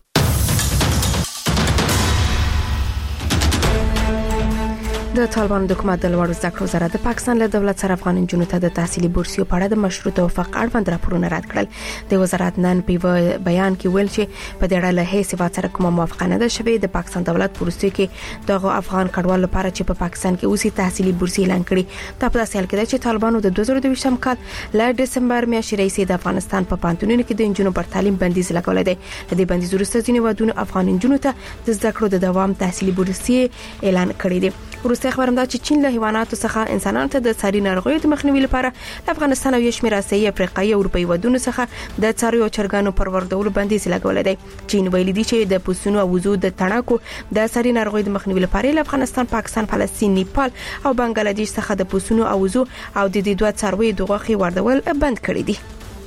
د طالبان د حکومت د لوړو زده کړو وزارت د پاکستان له دولت سره افغان جنونو ته د تحصیلي بورسیو په اړه د مشروع توافق اړوند راپورونه رد کړل. د وزارت نن په بیان کې ویل چې په دې اړه له هیڅ هیواد سره کومه موافقه نه ده شوې. د پاکستان دولت بورسیو کې دغه افغان کډوالو لپاره چې په پاکستان کې اوسې تحصیلي بورسي اعلان کړي. دا په داسې حال کې ده چې طالبانو د 2022 کال له دسمبر میاشتې راهیسې د افغانستان په پانتونونو کې د انجونو پر تعلیم بندیز لګولې ده. د دې بندیز وروسته ځینې ودونو افغان انجونو ته د زده کړو د دوام تحصیلي بورسي اعلان کړی دی. وروسته خبرم دا چې چین له حیواناتو څخه انسانانو ته د څاري ناروغیو د مخنیوي لپاره د افغانستان او شمېر اسیایي افریقایي او اروپایي ودونو څخه د څارویو چرګانو پر وردولو بندیز لګولې دی. چین ویلي دی چې د پوسونو او وزو د تڼاکو د څاري ناروغیو د مخنیوي لپاره له افغانستان، پاکستان، فلسطین، نیپال او بنگلاديش څخه د پوسونو او وزو او د دې دوه څارویو د غوښې وردول بند کړی دي.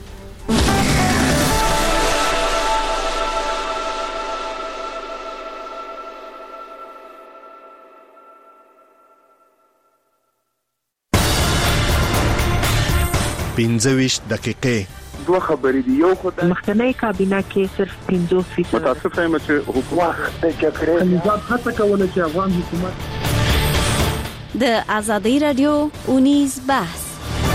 پنځويش دقیقې دوه خبرې دي. یو خدای مخکنی کابینه کې صرف 50% متاسفه یم چې حکومت د جګړې نظام هڅه کوله چې افغان حکومت د ازادي رادیو اونیز بحث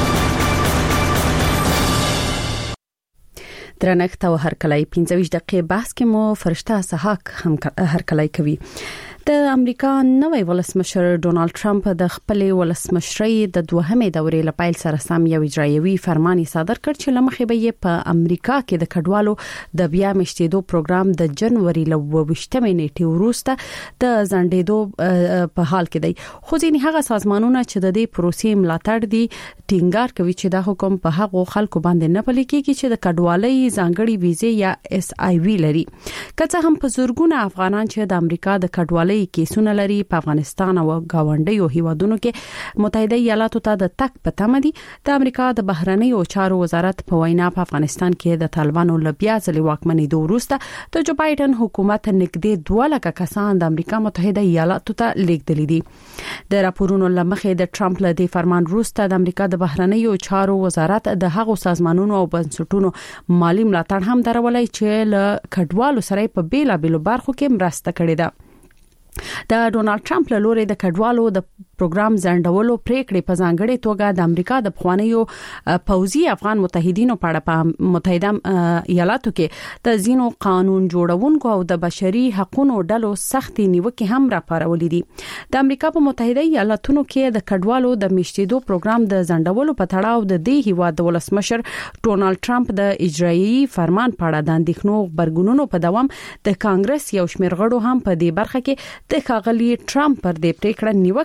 درنښت او هرکلای 15 دقیقې بحث کې مو فرشته سحاق هم هرکلای کوي. د امریکا نوی ولسمشر ډونالد ټرمپ د خپل ولسمشرۍ د دوهمې دورې لپاره سره سم یو اجرایوي فرمان صادر کړ چې لمخې به په امریکا کې د کډوالو د بیا مشتېدو پروګرام د جنوري ل 28 نیټې وروسته د زندېدو په حال کې دی. خو ځینې هغه سازمانونه چې د دې پروسې ملاتړ دي ټینګار کوي چې دا حکم په هغو خلکو باندې نه پلي کیږي چې د کډوالۍ ځانګړي ویزې یا SIV لري. که څه هم په زورګونه افغانان چې د امریکا د کډوالۍ کیسونه لري په افغانستان او گاونډیو هیوادونو کې متحده ایالاتو ته د تک په تمه دي. د امریکا د بهرنیو چارو وزارت په وینا په افغانستان کې د طالبانو لبیا ځلې واکمنېدو وروسته د جو بایدن حکومت نږدې 2 لک کسان د امریکا متحده ایالاتو ته لیږدلي دي. د راپورونو لمخې د ټرمپ له دې فرمان وروسته د امریکا د بهرنیو چارو وزارت د هغو سازمانونو او بنسټونو مالی ملاتړ هم درولای چې له کډوالو سره په بیلابېلو برخو کې مرسته کړې ده. د ډونالد ټرمپ له لوري د کډوالو د پروګرام ځنډولو پریکړې په ځانګړې توګه د امریکا د پخوانیو پوځي افغان متحدینو په اړه په متحده ایالاتو کې د ځینو قانون جوړونکو او د بشري حقوقو ډلو سختي نیوکې هم راپارولې دي. د امریکا په متحده ایالاتونو کې د کډوالو د میشتېدو پروګرام د ځنډولو په تړاو د دې هیواد د ولسمشر ډونالد ټرمپ د اجرایي فرمان په اړه د اندېښنو خبرګونونو په دوام د کانګرس یو شمېر غړو هم په دې برخه کې د ښاغلي ټرمپ پر دې پریکړه نیوکه کړې ده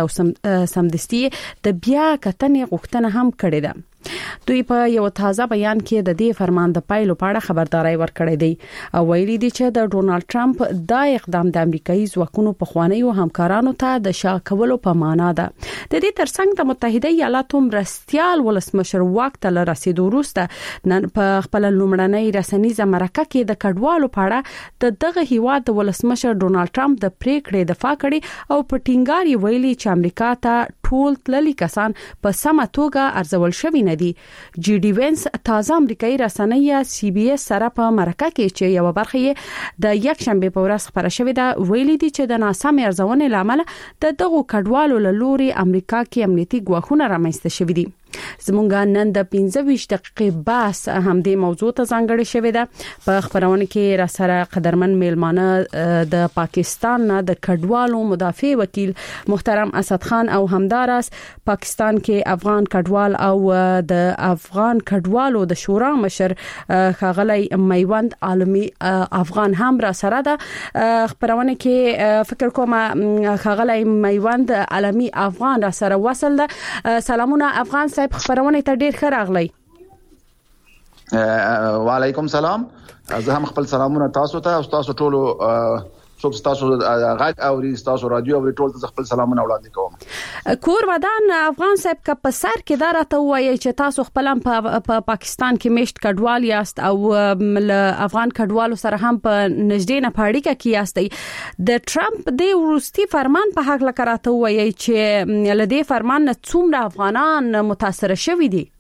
او سمدستي د بیا کتنې غوښتنه هم کړې ده. دوی په یو تازه بیان کې د دې فرمان د پایلو په اړه خبرداري ورکړې ده او ویلي دي چې د ډونالد ټرمپ دا اقدام د امریکایي ځواکونو په خوانیو همکارانو ته د شا کولو په معنا ده. د دې ترڅنګ د متحده ایالاتو مرستيال ولسمشر واک ته رسیدو وروسته نن په خپل لومړنۍ رسنیزه مرکه کې د کډوالو په اړه دغه هیواد د ولسمشر ډونالد ټرمپ د پریکړې دفاع کړې او په ټینګار یې ویلي چې امریکا ته ټول تللي کسان په سمه توګه ارزول شوي نه دي. جی ډي وینس تازه امریکایي رسنۍ سی بي اس سره په مرکه کې چې یو برخه یې د یک شنبه په ورځ خبره شوې ده ویلي دي چې د ناسم ارزونې لامل د دغو کډوالو له لوري امریکا کې امنیتي ګواښونه رامنځته شوي دي. زمونږ نن د 15 دقیقې بحث هم د موضوع ته ځانګړی شوی ده. په خبرونه کې را سره قدرمن میلمانه د پاکستان نه د کډوالو مدافع وکیل محترم اسد خان او همدارس پاکستان کې افغان کډوال او د افغان کډوالو د شورا مشر خاغلی میوند عالمي افغان هم را سره ده. خبرونه کې فکر کوم خاغلی میوند عالمي افغان را سره وصل ده. سلامونه افغان صاحب، خبرونه ته ډیر ښه راغلی. وعلیکم سلام. زه هم خپل سلامونه تاسو ته او تاسو ټول څوک تاسو غږ او تاسو رادیو او ټول ته خپل سلامونه وړاندې کوم. کور ودان افغان صاحب کا په سر کې دا راته وایي چې تاسو خپل په پاکستان کې میشت کډوال یاست او افغان کډوالو سره هم په نږدې نه پاړیکه کې یاست. د ټرمپ د وروستي فرمان په حق لکه راته وایي چې لدې فرمان نه څومره افغانان متاثر شوي دي؟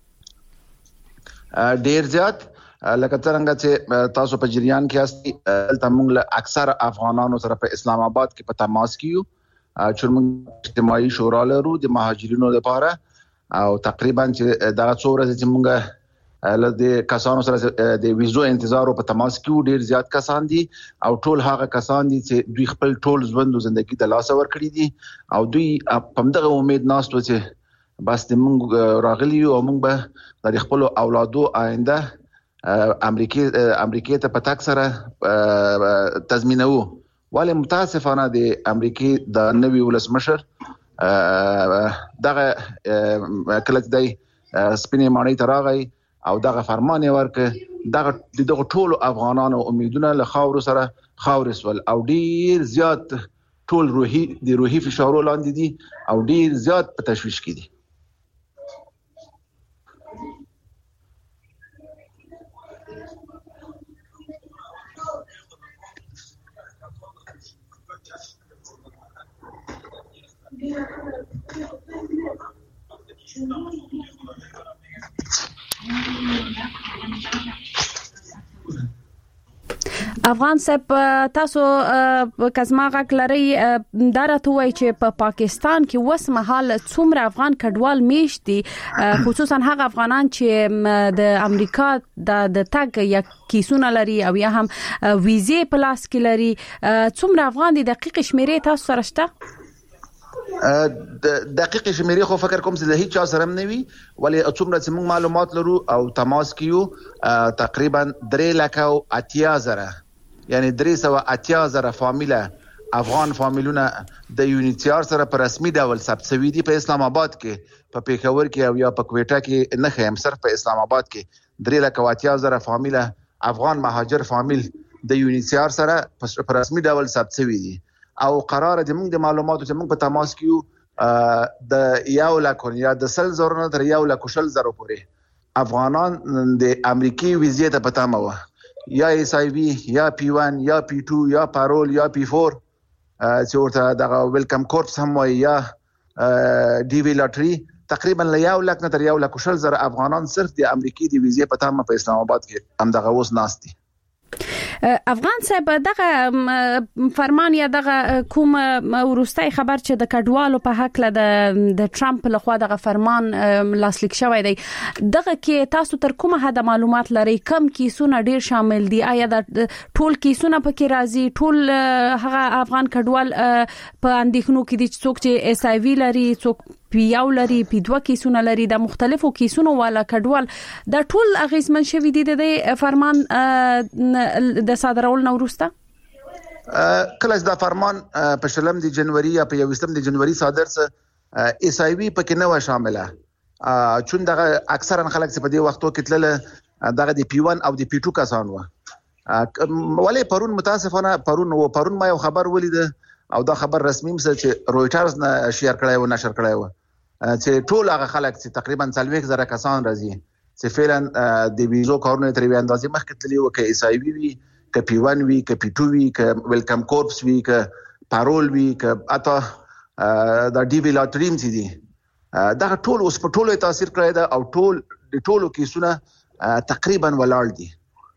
ډیر زیات. لکه څنګه چې تاسو په جریان کې یاستئ، دلته موږ له اکثر افغانانو سره په اسلام آباد کې په تماس کې یو چې موږ اجتماعي شورا لرو د مهاجرینو لپاره او تقریبا چې دغه څو ورځې چې موږ له دې کسانو سره د ویزو انتظار په تماس کې ډیر زیات کسان دي او ټول هغه کسان دي چې دوی خپل ټول ژوند او ژوندۍ د لاس ور کړی دي او دوی په دغه امید ناستو چې بس موږ راغلی او موږ به د خپل اولادو آینده امریکای ته په تک سره تضمینو. ولی متاسفانه د امریکای د نوي ولسمشر دغه کله د سپینې ماڼۍ ته راغی او دغه فرمان ورکړ، دغه ټول افغانانو امیدونه له خاور سره خاور سول او ډیر زیات ټول روحي فشارو لاندې دي او ډیر زیات په تشویش کې دي. افغان صاحب، تاسو کزما غږ لري دا راته وایي چې په پاکستان کې وس مهال څومره افغان کډوال میشت دي، خصوصا هغه افغانان چې د امریکا د تګ یا کیسونه لري او یا هم ویزې په لاس کې لري، څومره افغان دي؟ دقیق شمیرې تاسو سره شته؟ دقیق شمیرې خو فکر کوم چې د هیڅ چا سره نه وي، ولی څومره چې موږ معلومات لرو او تماس کیو تقریبا 3,80,000 یعنی 380,000 فامیله افغان فامیلونه د یونیسیار سره په رسمي ډول ثبت شوي دي په اسلام آباد کې، په پیښور کې او یا په کوټه کې نه خیم، صرف په اسلام آباد کې 380,000 فامیله افغان مهاجر فامیل د یونیسیار سره په رسمي ډول ثبت شوي دي او قرار دي موږ د معلوماتو چې موږ په تماس کیو د 1 لک یا د 100,000 نه تر 1,40,000 پورې افغانان د امریکای ویزې ته پتا مو یا ایس آی وی یا P1 یا P2 یا پارول یا P4 چې ورته دغه ویلکم کورپس هم وای یا ډي وی لاټري، تقریبا له 1 لک نه تر 1,40,000 افغانان صرف د امریکای د ویزې پتا مو په اسلام آباد کې هم دغه اوس ناست دي. افغان صاحب، دغه فرمان یا دغه کوم ورستۍ خبر چې د کډوالو په حق له د ټرمپ لخوا دغه فرمان لاسلیک شوی دی، دغه کې تاسو تر کومه حد معلومات لرئ؟ کم کیسونه ډیر شامل دي؟ آیا د ټول کیسونه پکې راځي؟ ټول هغه افغان کډوال په اندېښنو کې دي چې څوک چې ایس آی وی لري، څوک P1 لري، P2 کیسونه لري، د مختلفو کیسونو والا کډوال د ټول اغیزمن شوی دي د فرمان د صادرول نو وروسته؟ کله دا فرمان په 20 جنوري یا په 21 جنوري صادر سه ایس آی وی پکې نه و شامله چون دغه اکثرا خلک چې په دې وختو کې تلل دغه دی پی 1 او دی پی 2 کسان و ولې پرون متاسفانه پرون ما یو خبر ولید او دا خبر رسمي مس چې رويټرز نه شیر کړی و نشر کړی و چې ټول هغه خلک چې تقریبا 40,000 کسان راځي چې فعلا د ویزو کارونه تر وی اندازې مخکې تللی و کې ایس آی وی ک پی 1 وی ک پی 2 وی ک ویلکم کورپس وی ک پارول وی ک اته دا ډی وی لاټریم چې دي دا ټول اوس په ټولو تاثیر کړی دا او ټول د ټولو کیسونه تقریبا ولاړ دي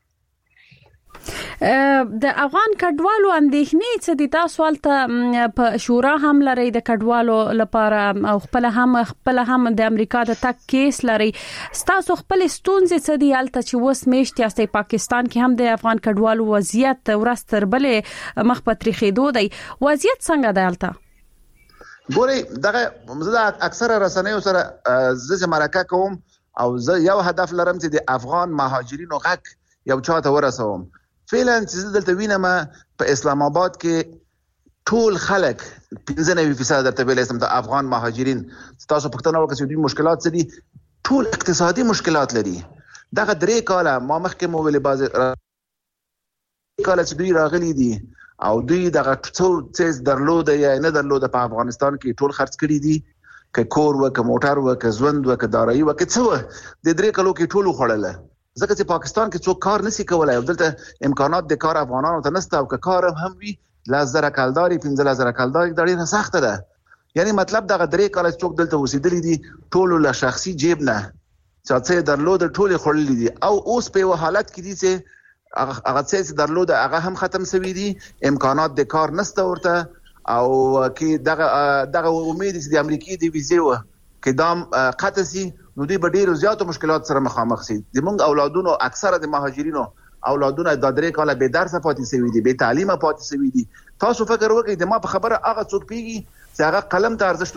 د افغان کډوالو اندېښنې څه دي تاسو ولته په شورا هم لري د کډوالو لپاره او خپل هم د امریکا د تک کیس لري تاسو خپل ستونزې څه دي الته چې وس میشت یاستي پاکستان کې هم د افغان کډوالو وضعیت ورستر بلې مخ په تاریخي دوی وضعیت څنګه دی الته ګوري دغه مزه اکثره رسنیو سره زه مرکه کوم او زه یو هدف لرم چې د افغان مهاجرینو غږ یو چاته ورسوم فعلا چې دلته وینم په اسلام آباد کې ټول خلک 95% درته ویل اسم د افغان مهاجرین تاسو پښتنه وکړئ چې دوی مشکلات څه دي ټول اقتصادي مشکلات لري دغه درې کاله ما مخکې مو ویلې باز کاله چې دوی راغلي دي او دوی دغه څه درلود یا نه درلود په افغانستان کې ټول خرڅ کړي دي ک کور و ک موټر و ک ژوند و ک دارایی و ک څه و د درې کلو کې ټول خړل ځکه چې پاکستان کې څوک کار نشي کولای او دلته امکانات د کار افغانانو ته نشته او کار هم وي 10,000 کلداري 15,000 کلداري دا ډیره سخته ده یعنی مطلب دغه درې کال څوک دلته وسیدلی دي ټول له شخصي جیب نه چې درلود ټول خړلې دي او اوس په حالت کې دي چې هغه څه درلود هغه هم ختم شوی دي امکانات د کار نشته ورته او کې دغه امید چې د امریکای د ویزه و کې دام قطع سي نو دوی به ډیرو زیاتو مشکلات سره مخامخ سي د موږ اولادونو اکثره د مهاجرینو اولادونه د درې کاله به درس پاتې سوي دي به تعلیم پاتې سوي دي تاسو فکر وکړئ د ما په خبره هغه څوک پیږي چې هغه قلم ته ارزښت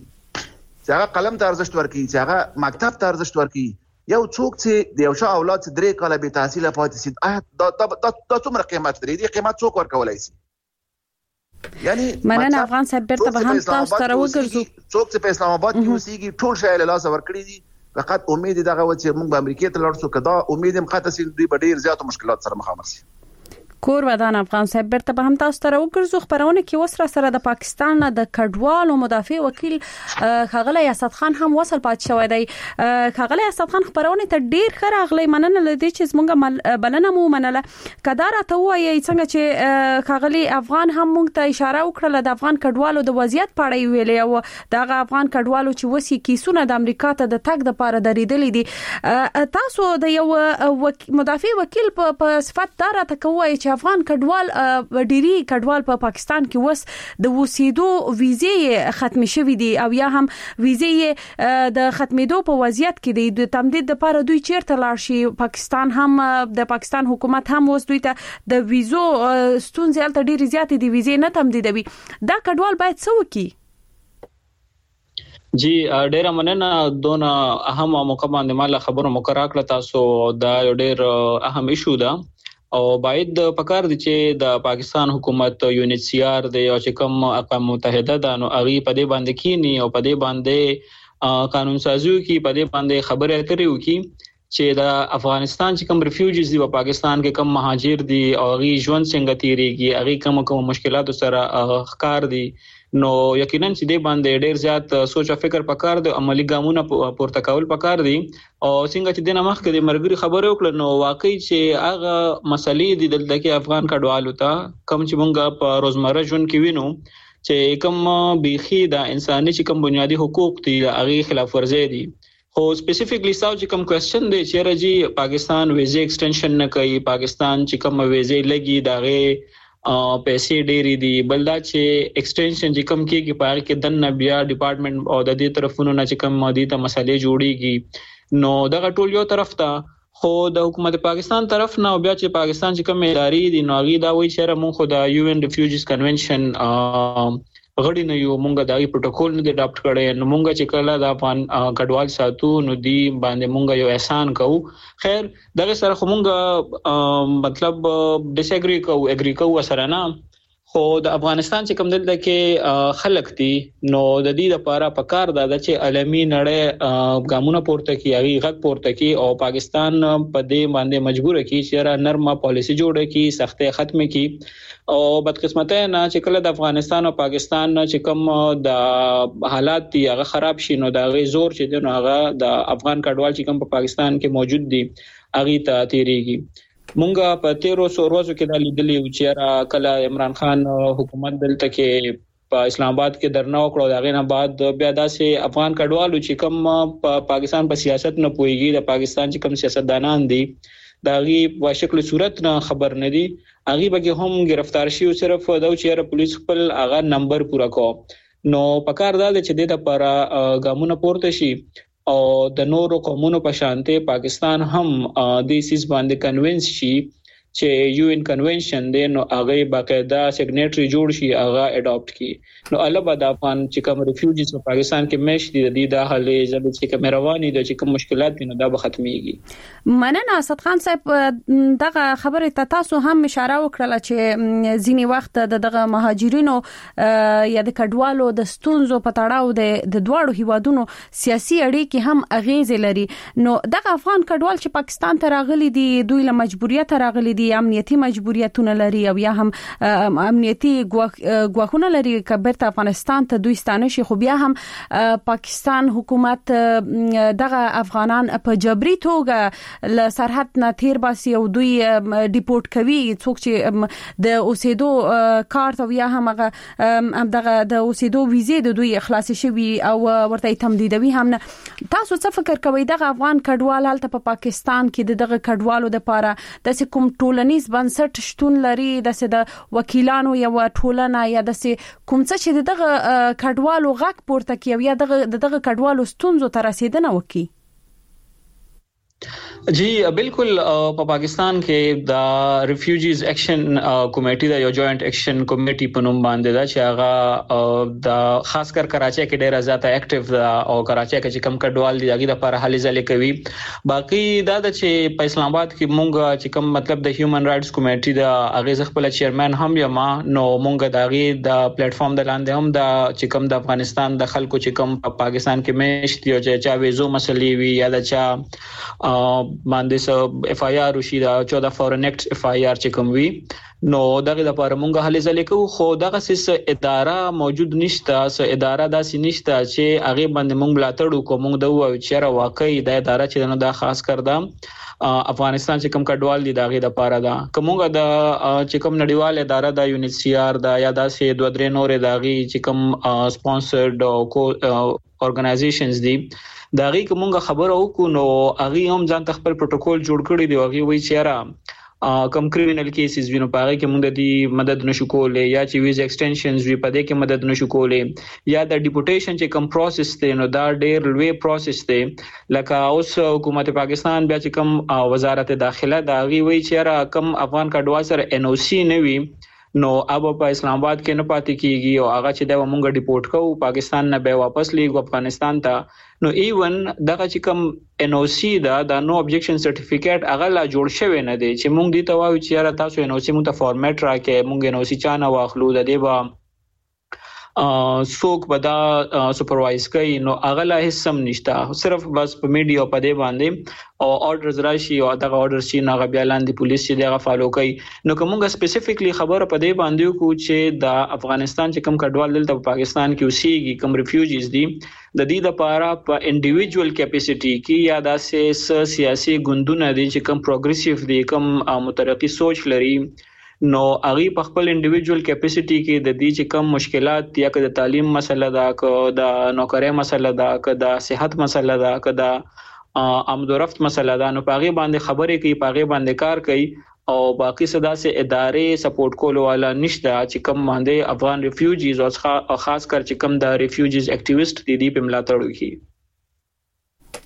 ورکړي چې هغه مکتب ته ارزښت ورکړي یو څوک چې د یو شا اولاد چې درې کاله به تحصیل پاتې سي دا څومره قیمت لري دې قیمت څوک ورکولای شي یعنی مننه افغان صاحب بیرته به هم تاسو سره وګرځو څوک چې په اسلام آباد کې اوسېږي ټول شای له لاس ورکړي دي فقط امید دغه و چې موږ به امریکا ته لاړ شو کدا امید هم قطع سي دوی به ډیر زیات مشکلات سره مخامخ شي کور ودان افغان صاحب بیرته به هم تاسو سره وګرځو خبرونه کې وسره سره د پاکستان د کډوالو مدافع وکیل خغلی اسد خان هم وصل پات شوی دی خغلی اسد خان خبرونه ته ډیر خره اغلی مننه لدی چې موږ بلنه مو منله کدار ته وایي څنګه چې خغلی افغان هم موږ ته اشاره وکړه د افغان کډوالو د وضعیت په اړه ویلې او دغه افغان کډوالو چې وسی کیسونه د امریکا ته د تګ د پاره درېدلې دي تاسو د یو مدافع وکیل په صفت دار ته کوی چې افغان کډوال ډيري کډوال په پاکستان کې وس د وسیدو ویزه ختم شوې دي او یا هم ویزه د ختمېدو په وضعیت کې دي د تمدید لپاره دوی چیرته لاړ شي پاکستان هم د پاکستان حکومت هم وس دوی ته د ویزو ستونزې الته ډېری زیات دي ویزه نه تمدیدوي دا کډوال باید څه وکړي جی ډیره مننه دون اهم موقع باندې مال خبرو مقرره کړ تاسو دا ډیر اهم ایشو ده او باید پکار دي چې د پاکستان حکومت یونیت سی آر د یو چې کوم اقوام متحده د نو اغي په دې باندې کینی او په دې باندې قانون سازو کې په دې باندې خبره اترې وکي چې د افغانستان چې کوم ریفیوجیز دي په پاکستان کې کوم مهاجر دي او اغي ژوند څنګه تیریږي اغي کوم مشکلات سره ښکار دي نو یقینا چې دې باندې ډېر زیات سوچ او فکر پکار دي عملی ګامونه پورته کول پکار دي او څنګه چې دنه مخکې د مرګري خبره وکړه نو واقعي چې هغه مسلې دي دلته کې افغان کډوالو ته کوم چې مونږ په روزمره ژوند کې وینو چې کوم بيخي د انساني چې کوم بنیادی حقوق دي هغه خلاف ورزي دي خو سپیسیفیکلی ساو چې کوم کوېسچن دی چې راځي پاکستان ویزه ایکسټنشن نه کوي پاکستان چې کوم ویزه لګي داغه پیسې ډېری دي بلدا چې ایکسټنشن چې کم کېږي په هغه کې دنه بیا ډپارټمنټ او د دې طرفونو نه چې کم مودي ته مسلې جوړيږي نو دغه ټول یو طرف ته خو د حکومت پاکستان طرف نه بیا چې پاکستان چې کوم ادارې دي نو غي دا وایي چې موږ خو د یو ان ریفیوجیز کنونشن غړي نه یو مونږ د پروتوکول نه اډاپټ کړي نو مونږ چې کله د افغان کډوال ساتو نو دی باندې مونږ یو احسان کوو خیر دغه سره مونږ مطلب ډیسګری کوو اګری کوو سره نه خو د افغانستان چې کوم دلته کې خلک دي نو د دې لپاره پکار ده چې عالمي نړۍ ګامونه پورته کوي هغه غږ پورته کوي او پاکستان په دې باندې مجبور کوي چې نرمه پالیسی جوړه کړي سختۍ ختم کړي او بدقسمته نه چې کله د افغانستان او پاکستان چې کوم د حالات دي هغه خراب شي نو دا غي زور چې دی نو هغه د افغان کډوال چې کوم په پاکستان کې موجود دي هغه ته تیریږي مونږه په 1300 ورځو کې د لیدلې چې کله عمران خان حکومت دلته کې په اسلام آباد کې درنه وکړو دا غینه بعد بیا داسې افغان کډوالو چې کوم په پاکستان په سیاست نه پويږي د پاکستان چې کوم سیاستدانان دي دا غي په شکل صورت نه خبر نه دي هغه به هم گرفتار شي او صرف د چیرې پولیس خپل هغه نمبر پورا کو نو پکار دا چې د لپاره ګامونه پورته شي او د نورو قومونو په شانته پاکستان هم د سیس باندې کنوینس شي چې یو ان کنونشن دی نو هغه باقاعده سیګنیټری جوړ شي هغه اډاپټ کی نو البته د افغان چې کوم ریفیوجیز په پاکستان کې مش دي د دې د حالې ځکه چې کوم رواني د چې کوم مشکلات دي نو دا به ختميږي مننه اسد خان صاحب دغه خبره ته تاسو هم اشاره وکړه چې ځینی وخت دغه مهاجرینو یا د کډوالو د ستونزو په تړاو د دواړو هیوادونو سیاسي اړیکې هم اغیز لري نو دغه افغان کډوال چې پاکستان ته راغلي دي دوی له مجبوریت راغلي دي امنیتي مجبوریتونه لري او یا هم امنیتي غواخونه لري کبرته افغانستان ته دوی ستانه شي خو بیا هم پاکستان حکومت دغه افغانان په جبري توګه له سرحد نه تیر باسي او دوی ډیپورت کوي څوک چې د اوسېدو کارت او یا هم دغه د اوسېدو ویزه د دوی خلاص شوی او ورته تمدیدوي هم نه تاسو څه فکر کوئ دغه افغان کډوال هلته په پاکستان کې دغه کډوالو د لپاره د کوم ټولنیز بنسټ شتون لري د وکیلانو یا ټولنه یا د کوم څه چې دغه کډوالو غږ پورته کوي یا دغه کډوالو ستونزو ته رسیدنه وکړي جی بالکل په پاکستان کې د ریفیوجیز ایکشن کمیټي د یو جوائنٹ ایکشن کمیټي په نوم باندې دا چې هغه د خاص کر کراچي کې ډیره زیاته اکټیو ده او کراچي کې چې کم کډوال دي هغه د لپاره هلي ځلې کوي باقي دا چې په اسلام آباد کې مونږ چې کم مطلب د هیومن رائټس کمیټي د هغه خپل چیرمن هم یم نو مونږ د هغه د پلیټ فارم د لاندې هم د چې کم د افغانستان د خلکو چې کم په پاکستان کې مشتي او چې چا ویزو مسلې وی یا د چا باندې سو اف آی آر وشي دا 14 فورن ایکټ اف آی آر چې کوم وی نو دغه لپاره مونږه هلي ځلې کوو خو دغه سیس اداره موجود نشته سو اداره داسې نشته چې هغه باندې مونږ ملاتړ وکړو مونږ د وایو چې را واقعي د اداره چې نو دا خاص کردم افغانستان چې کوم کډوال دي دغه لپاره دا کومه د چې کوم نړیوال اداره د یونیټ سی آر دا یا داسې دوه درې نور دغه چې کوم سپانسرډ او اورګنایزیشنز دي دا غي کومه خبره وکړو نو هغه هم ځان خپل پروتوکول جوړ کړی دی هغه وایي چې را کم کریمینل کیسز وینو پاره کې مونږ د مدد نشو کولای یا چې ویز ایکسټنشنز وی پدې کې مدد نشو کولای یا د ډیپورټیشن چې کم پروسس دی نو دا ډېر لوی پروسس دی لکه اوس حکومت پاکستان بیا چې کم وزارت داخله دا غي وایي چې را کم افغان کډوال سره ان او سی نه وي نو اب په اسلام آباد کې نه پاتې کیږي او هغه چې دا مونږ ډیپورت کوو پاکستان نه به واپس لیږو افغانستان ته نو ایون دغه چې کوم ان او سی دا د نو ابجیکشن سرټیفیکیټ هغه لا جوړ شوی نه دی چې مونږ دې ته وایو چې تاسو ان او سی مونږ ته فارمیټ راکې مونږ ان او سی چانه واخلو د دې با څوک بدا سپروایز کوي نو هغه لا هیڅ سم نشته صرف بس په میډیا په دې باندې او آرډرز راشي او دغه آرډر شي نو بیا لاندې پولیس چې دغه فالو کوي نو کومه سپیسیفیکلی خبره په دې باندې کو چې د افغانستان چې کوم کډوال دلته په پاکستان کې اوسېږي کوم ریفیوجیز دي د دې لپاره په انډیویډوال کیپاسټي کې یا د سیاسي ګوندونه دي چې کوم پروګریسیو دي کوم مترقی سوچ لري نو هغه په خپل انډیویډوال کیپاسټي کې د دې چې کم مشکلات یا د تعلیم مسله ده که د نوکری مسله ده که د صحت مسله ده که د آمد و رفت مسله ده نو پاغي باندې خبرې کوي پاغي باندې کار کوي او باقي صدا سه ادارې سپورټ کول والا نشته چې کم باندې افغان ریفیوجیز او خاص کر چې کم د ریفیوجیز اکټیویست دي په ملاتړ وکړي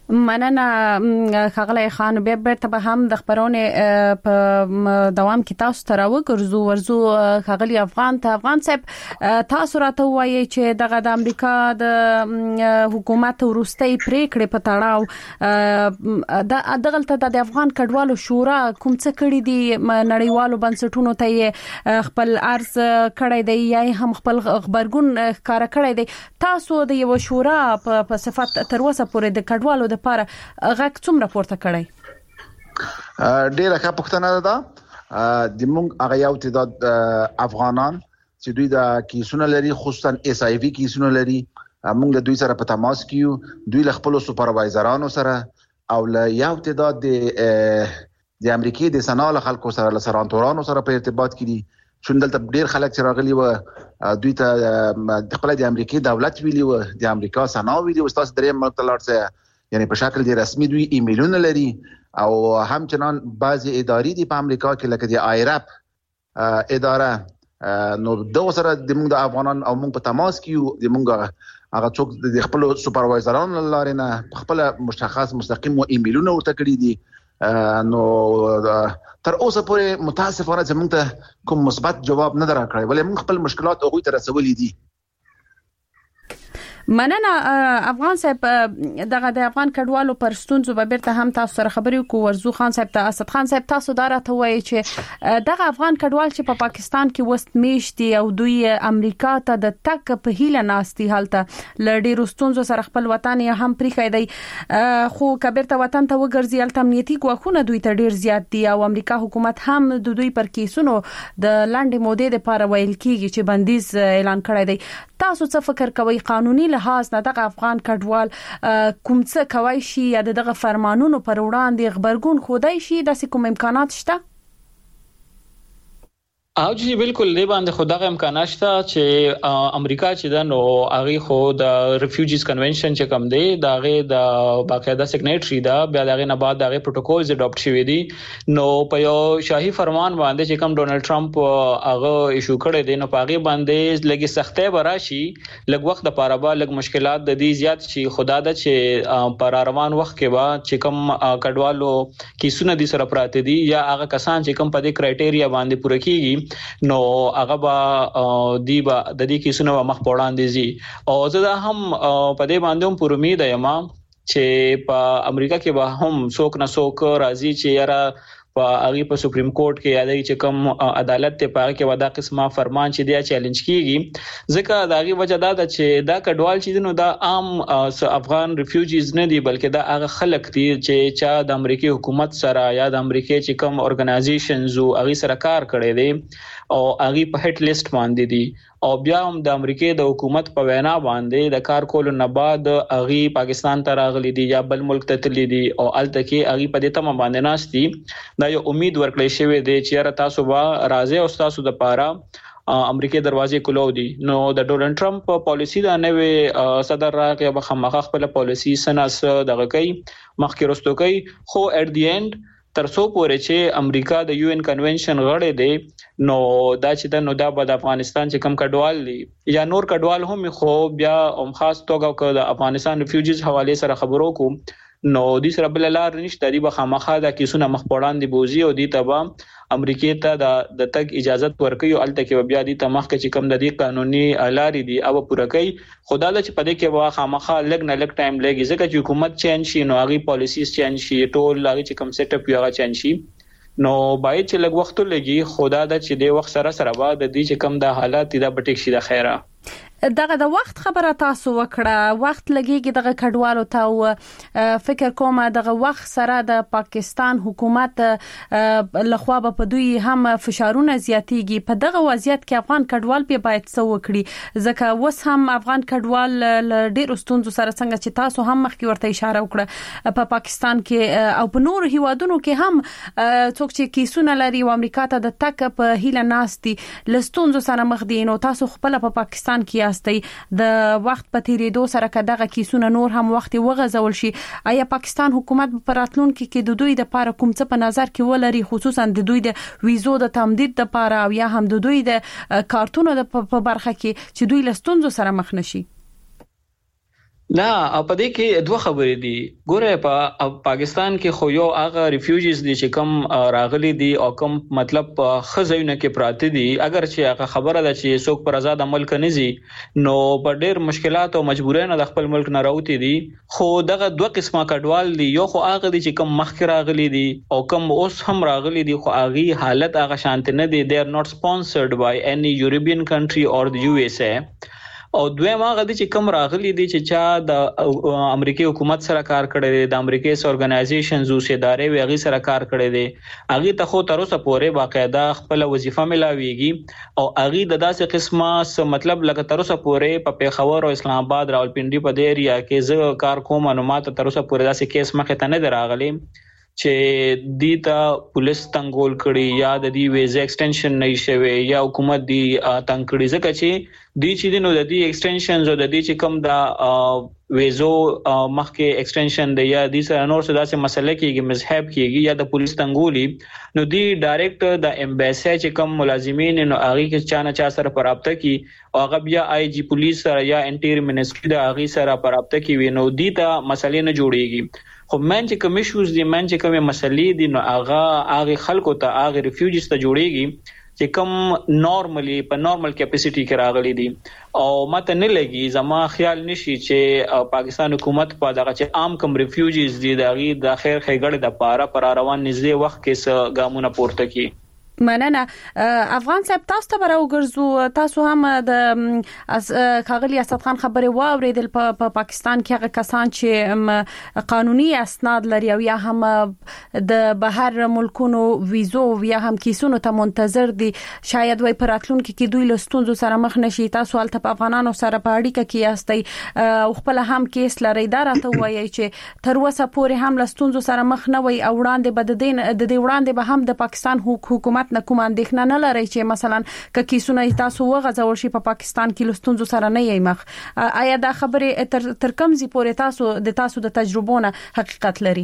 مننه خغلی خان به بیرته به هم د خبرونه په دوام کې تاسو ته ورزو خغلی افغان صاحب تاسو راته وایي چې د امریکا د حکومت ورستۍ پریکړې په تړاو دغلته د افغان کډوالو شورا کوم څه کړی دي نړیوالو بنسټونو ته خپل عرض کړی دی یا هم خپل خبرګون ښکارا کړی دی تاسو د یو شورا په صفت تر اوسه پورې د کډوالو لپاره غږ څومره پورته کړی ډیره ښه پوښتنه ده د موږ هغه یو تعداد افغانان چې دوی د کیسونه لري خصوصا اس ای وی کیسونه لري موږ دوی سره په تماس کیو دوی له خپل سپروایزرانو سره او له یو تعداد د امریکای د سناله خلکو سره له سرانتورانو سره په ارتباط کې دي چون دلته ډیر خلک چې راغلي و دوی ته د خپل د امریکای دولت ویلي و د امریکا سنا ویلي و تاسو درې ملتلار سره یعنی په شکل د رسمي دوی ایمیلونه لري او همچنان بعضی اداري دي په امریکا کې لکه د آیرپ اداره نو د سره د موږ د افغانان او موږ په تماس کې د موږ هغه څوک د خپل سپروایزرانو لارې نه خپل مشخص مستقیم و ایمیلونه ورته کړی دي نو تر اوسه پورې متاسفانه چې موږ ته کوم مثبت جواب نه درکړی ولې موږ خپل مشکلات هغه ته رسولې دي مننه افغان صاحب دغه د افغان کډوالو پر ستونزو به بیرته هم تاسو سره خبرې کوو ورزو خان صاحب ته اسد خان صاحب تاسو دا راته وایي چې دغه افغان کډوال چې په پاکستان کې وست میشتي او دوی امریکا ته د تک په هیله ناستي حالته لړډي رستونزو سره خپل وطن یې هم پریخي دی خو کبرته وطن ته وګرځي الته امنیتي ګواښونه دوی ته ډیر زیات دي او امریکا حکومت هم د دوی پر کیسونو د لاندې مودې لپاره ویل کیږي چې بندیز اعلان کړی دی تاسو څه فکر کوئ قانوني لحاظ نه دغه افغان کډوال کوم څه کوي شي یا دغه فرمانونو پر وړاندې خبرګون خودای شي د کوم امکانات شته او جی بالکل دی باندې خدای امکانات شته چې امریکا چې دا نو هغه خو د ریفیوجیز کنونشن چې کوم دی دا هغه د باقاعده سیګنیټری دا بیا دغه نه بعد دغه پروتوکولز اډاپټ شوی دي نو په یو شاهي فرمان باندې چې کوم ډونلډ ټرمپ هغه ایشو کړی دی نو پاغي باندې لګي سختۍ براشي لګ وخت د پاره با لګ مشکلات د دې زیات شي خدا د چې پر روان وخت کې با چې کوم کډوالو کیسونه دي سره پراته دي یا هغه کسان چې کوم په دې کرایټیریا باندې پوره کیږي نو هغه با دی با د دې کیسونو مخ پوړاندې زی او زه دا هم په دې باندې هم پر امید یم چې په امریکا کې به هم څوک نه څوک راځي چې یاره په هغه په سپریم کورټ کې یادای چې کوم عدالت ته پاره کې ودا قسمه فرمان چې دی چیلنج کیږي ځکه دا غي وجه دا چې دا کډوال چې نو دا عام افغان ریفیوجیز نه دي بلکې دا هغه خلک دي چې چا د امریکای حکومت سره یا د امریکای چې کوم اورګنایزیشنز او هغه سره کار کړی دي او هغه په هټ لیست باندې دي او بیا هم د امریکای د حکومت په وینا باندې د کار کولو نه بعد هغه پاکستان ته راغلي دي یا بل ملک ته تللي دي او الته کې هغه په دې تمه باندې ناشتي دا یو امید ورکړی شوی دی چې را تاسو به راځي او تاسو د پاره امریکای دروازې کولو دي نو د ډونلډ ټرمپ پالیسی دا نوې صدر راغی به خامخا خپل پالیسی سناس دغه کوي مخکې رستو کوي خو اټ دی اند ترڅو پورې چې امریکا د یو ان کنونشن غړی دی نو دا چې د نو د افغانستان چې کم کډوال دي یا نور کډوال هم خو بیا هم خاص توګه د افغانستان ریفیوجیز حواله سره خبرو کوم نو د سره بل لار نشته دی به خامخا د کیسونه مخ پوړاندې بوزي او دی تبا امریکای ته د تک اجازه ورکړي او الته کې بیا د تمخ کې چې کم د دې قانوني لارې دي او پوره کوي خدای له چې پدې کې وا خامخا لګ نه لګ ټایم لګي ځکه چې حکومت چینج شي نو هغه پالیسیز چینج شي ټول هغه چې کم سیټ اپ یو چینج شي نو باید چې لګ وخت لګي خدای د چې د وخت سره بعد د دې چې کم د حالات د بټیک شي د خیره دغه د وخت خبره تاسو وکړه وخت لګيږي دغه کډوالو ته فکر کوم دغه وخت سره د پاکستان حکومت لخوا په دوی هم فشارونه زیاتېږي په دغه وضعیت کې افغان کډوال به باید څه وکړي ځکه وس هم افغان کډوال ډېر ستونزو سره څنګه چې تاسو هم مخکې ورته اشاره وکړه په پاکستان کې او په نور هیوادونو کې هم څوک چې کیسونه لري او امریکا ته د تک په هیله ناستي لستونزو سره مخ دي نو تاسو خپل په پاکستان کې د وخت په تیریدو سره کداغه کیسونه نور هم وخت وغځول شي آیا پاکستان حکومت په راتلونکو کې د دوی د لپاره کوم څه په نظر کې ولري خصوصا د دوی د ویزو د تمدید لپاره او یا هم د دوی د کارتونو په برخه کې چې دوی لستونزو سره مخ نشي نه په دې کې دوه خبرې دي. ګوره په پاکستان کې خو یو هغه ریفیوجیز دي چې کم راغلي دي او کم مطلب خزونه کې پراته دي. اگر چې هغه خبره ده چې څوک پر آزاد عمل کنيزي نو په ډېر مشکلات او مجبورۍ د خپل ملک نه راوتی دي. خو دغه دوه قسمه کډوال دي. یو خو هغه دي چې کم مخکې راغلي دي او کم اوس هم راغلي دي خو هغه حالت هغه شانت نه دي. they are not sponsored by any European country or the USA. او دویم هغه دي چې کوم راغلي دي چې چا د امریکای حکومت سره کار کړی دی، د امریکای اورګنایزیشنز او ادارې وغیرہ سره کار کړی دی. هغه ته خو تر اوسه پورې باقاعده خپل وظیفه ملاويږي او هغه د داسې قسمه مطلب لکه تر اوسه پورې په پیښور او اسلام آباد راولپنډي په دې ایریا کې زه کار کوم نو ماته تر اوسه پورې داسې کیس مخه ته نه راغلی چې دیتا پولیس تنګول کړي یا د دې ویزا ایکسټنشن نه شوي یا حکومت دی تنګ کړي. ځکه چې دی چې نو د دې ایکسټنشنز او د دې چې کوم دا ویزو مخکې ایکسټنشن دی یا د سره نور څه داسې مسله کېږي مذهب کېږي یا د پولیس تنګولي نو دی ډایرکټ د امبیسي چې کوم ملازمین نو هغه کې چا سره پرابطه کی او هغه بیا آی جی پولیس سره یا انټیر منسټری د هغه سره پرابطه کی وي نو دی ته مسلې نه جوړيږي. خو من چې کوم ایشوز دي من چې کوم مسلې دي نو هغه خلکو ته هغه ریفیوجیز ته جوړيږي چې کوم نورمالي په نورمال کیپاسيټي کې راغلي دي او ماته نه لګي زما خیال نشي چې پاکستان حکومت په دغه چې عام کوم ریفیوجیز دي دغه د خیر خېګړې د پاره پر روان نږدې وخت کې څه ګامونه پورته کی. مننه. افغان صاحب تاسو ته راوګرځو. تاسو هم د خاغلی اسد خان خبره واوریدل په پاکستان کې هغه کسان چې قانوني اسناد لري او یا هم د بهر ملکونو ویزو یا هم کیسونو ته منتظر دي شاید وای پراتلونکو کې دوی لستونزو سره مخ نشي. تاسو البته په افغانانو سره په اړیکه کې یاستئ او خپل هم کیس لري دا راته وایي چې تر اوسه پورې هم لستونزو سره مخ نه وي او وړاندې بد دین د دې وړاندې به هم د پاکستان حکومت نه کوم اندېښنه نه لري چې مثلا ک کیسونه تاسو وغځول شي په پاکستان کې لستونزو سره نه یې مخ. آیا دا خبره تر کوم ځای پورې تاسو د تجربونه حقیقت لري؟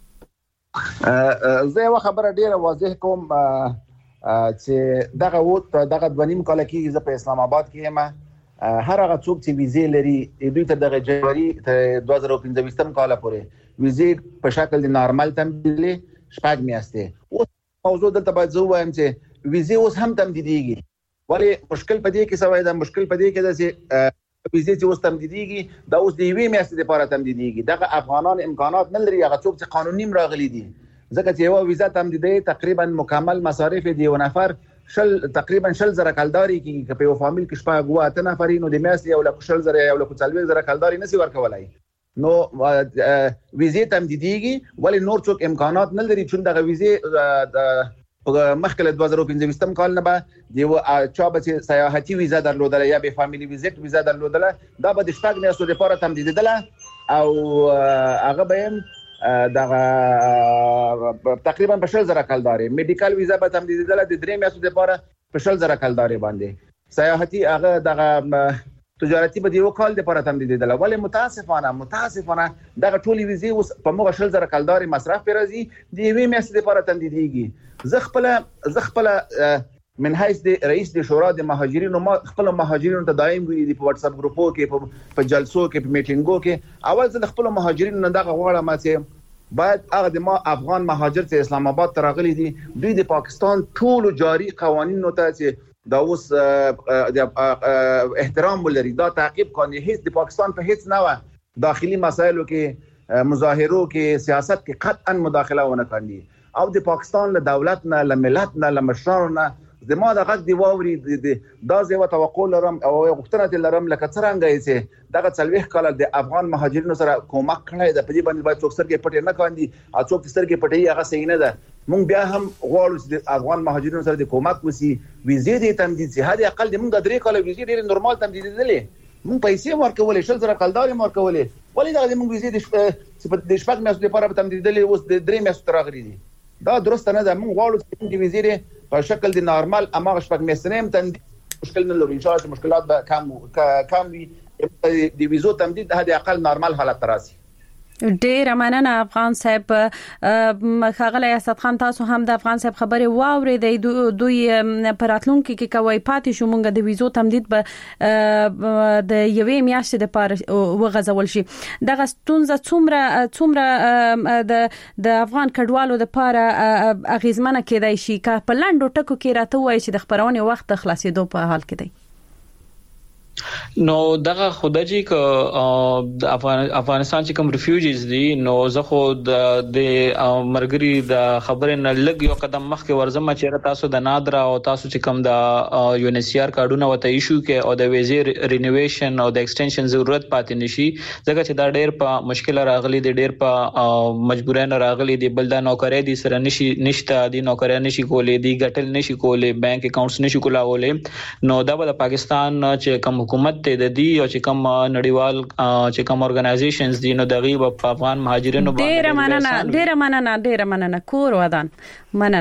زه یو خبره ډیره واضح کوم چې دغه 2.5 کال کې زه په اسلام آباد کې یم. هر هغه څوک چې ویزې لري دوی ته د جنوري 2015 کال پورې ویزې په شکل د نارمل تمدیدلې شپږ میاشتې. موضوع دلته باید زه وایم چې ویزې اوس هم تمدیدېږي. ولی مشکل پدې کې سوای دا مشکل پدې کې دا چې ویزې چې اوس تمدیدېږي دا اوس د یوې میاشتې لپاره تمدیدېږي. دغه افغانان امکانات نه لري هغه څوک چې قانوني راغلي دي ځکه چې یو ویزا تمدیدې تقریبا مکمل مصارف دی یو نفر تقریبا 10,000 کلداري کې په یو فامیل کې شپږ و اته نفرینو د میاشتې یو لک 10,000 یو لک 40,000 کلداري نسی ورکولای. نو ویزې تمدیدېږي ولی نور څوک امکانات نه لري چې دغه ویزې مخکله 2015 کال نه به دیو چا به سیاحتي ویزا درلودله یا به فامیلی ویزیت ویزا درلودله دا به د شپږ میاشتو لپاره تمدیدېدله او هغه به دغه تقریبا په 10,000 کلداري. میډیکل ویزا به تمدیدېدله د 3 میاشتو لپاره په 10,000 کلداري باندې. سیاحتي هغه دغه تجارتي به یو کال لپاره تمدیدېدله. ولی متاسفانه دغه ټولې ویزې اوس په موږ 10,000 کلداري مصرف پیرازي د یوې میاشتې لپاره تمدیدېږي. زه خپل من حیث د رئیس د شورا د مهاجرینو ما خپل مهاجرینو ته دایم ویلي په واتس اپ ګروپو کې په جلسو کې په میټینګو کې اول ځل خپل مهاجرینو نه دغه غواړم چې باید هغه د ما افغان مهاجر چې اسلام آباد ته راغلي دي دوی د پاکستان ټول جاری قوانینو ته چې دا اوس احترام ولري دا تعقیب کوي. هیڅ د پاکستان په هیڅ نه داخلي مسایلو کې مظاهرو کې سیاست کې قطعا مداخله ونه کوي او د پاکستان له دولت نه له ملت نه له مشرانو نه زما د غږ دی واوري دا زه توقع لرم او غوښتنه لرم لکه څنګه چې دغه 40 کال د افغان مهاجرینو سره کومک کړی د پدې باندې باید څوک سرګې پټې نه کاندي او څوک سرګې پټې هغه صحیح نه ده. مونږ بیا هم غواړو چې د افغان مهاجرینو سره د کومک وسی ویزې د تمدید سي هدا اقل د مونږ د 3 کال ویزې ډېر نورمال تمدیدېدلې مونږ پیسې ورکولې 10,000 کلداري ورکولې ولی دا د مونږ ویزې د شپږ میاشتو لپاره تمدیدېدلې اوس د 3 میاشتو راغلي دي. دا درست نه ده. مونږ غواړو چې د ویزې په شکل د نارمال اماغه شپږ میاشتې هم تمدید مشکل نه لري. ان شاء الله مشکلات به کم وي د ویزو تمدید هدا اقل نارمال حالت تراسي. ډیر مننه افغان صاحب. خاغلی اسد خان تاسو هم د افغان صاحب خبره واورې دوی پراتلونکو کې کوي پاتې شو مونږ د ویزو تمدید به د یوې میاشتې د پاره وغځول شي. دغه ستونزه څومره د افغان کډوالو د پاره اغیزمنه کېدای شي که په لاندو ټکو کې راته وایي چې د خبرونې وخت خلاصېدو په حال کې دی؟ نو دغه خدایي ک افغانستان چې کوم ریفیوجیز دي نو زه خو د مرګري د خبرې نه لګ یو قدم مخکې ورزم چې تاسو د نادرا او تاسو چې کوم د UNHCR کارډونه وته ایشو کې او د ویزې رینیویشن او د ایکسټنشن ضرورت پاتې نشي ځکه چې دا ډېر په مشکل راغلي دي ډېر په مجبورانه راغلي دي بل د نوکرۍ دي سره نشته دي نوکرۍ نشي کولې دي ګټل نشي کولې بانک اکاونټس نشي کولای نو دا د پاکستان چې کوم حکومت ته د دې او چې کوم نړیوال چې کوم اورګنایزیشنز دي نو دغه په افغان مهاجرینو باندې ډیر مننه کور ودان مننه.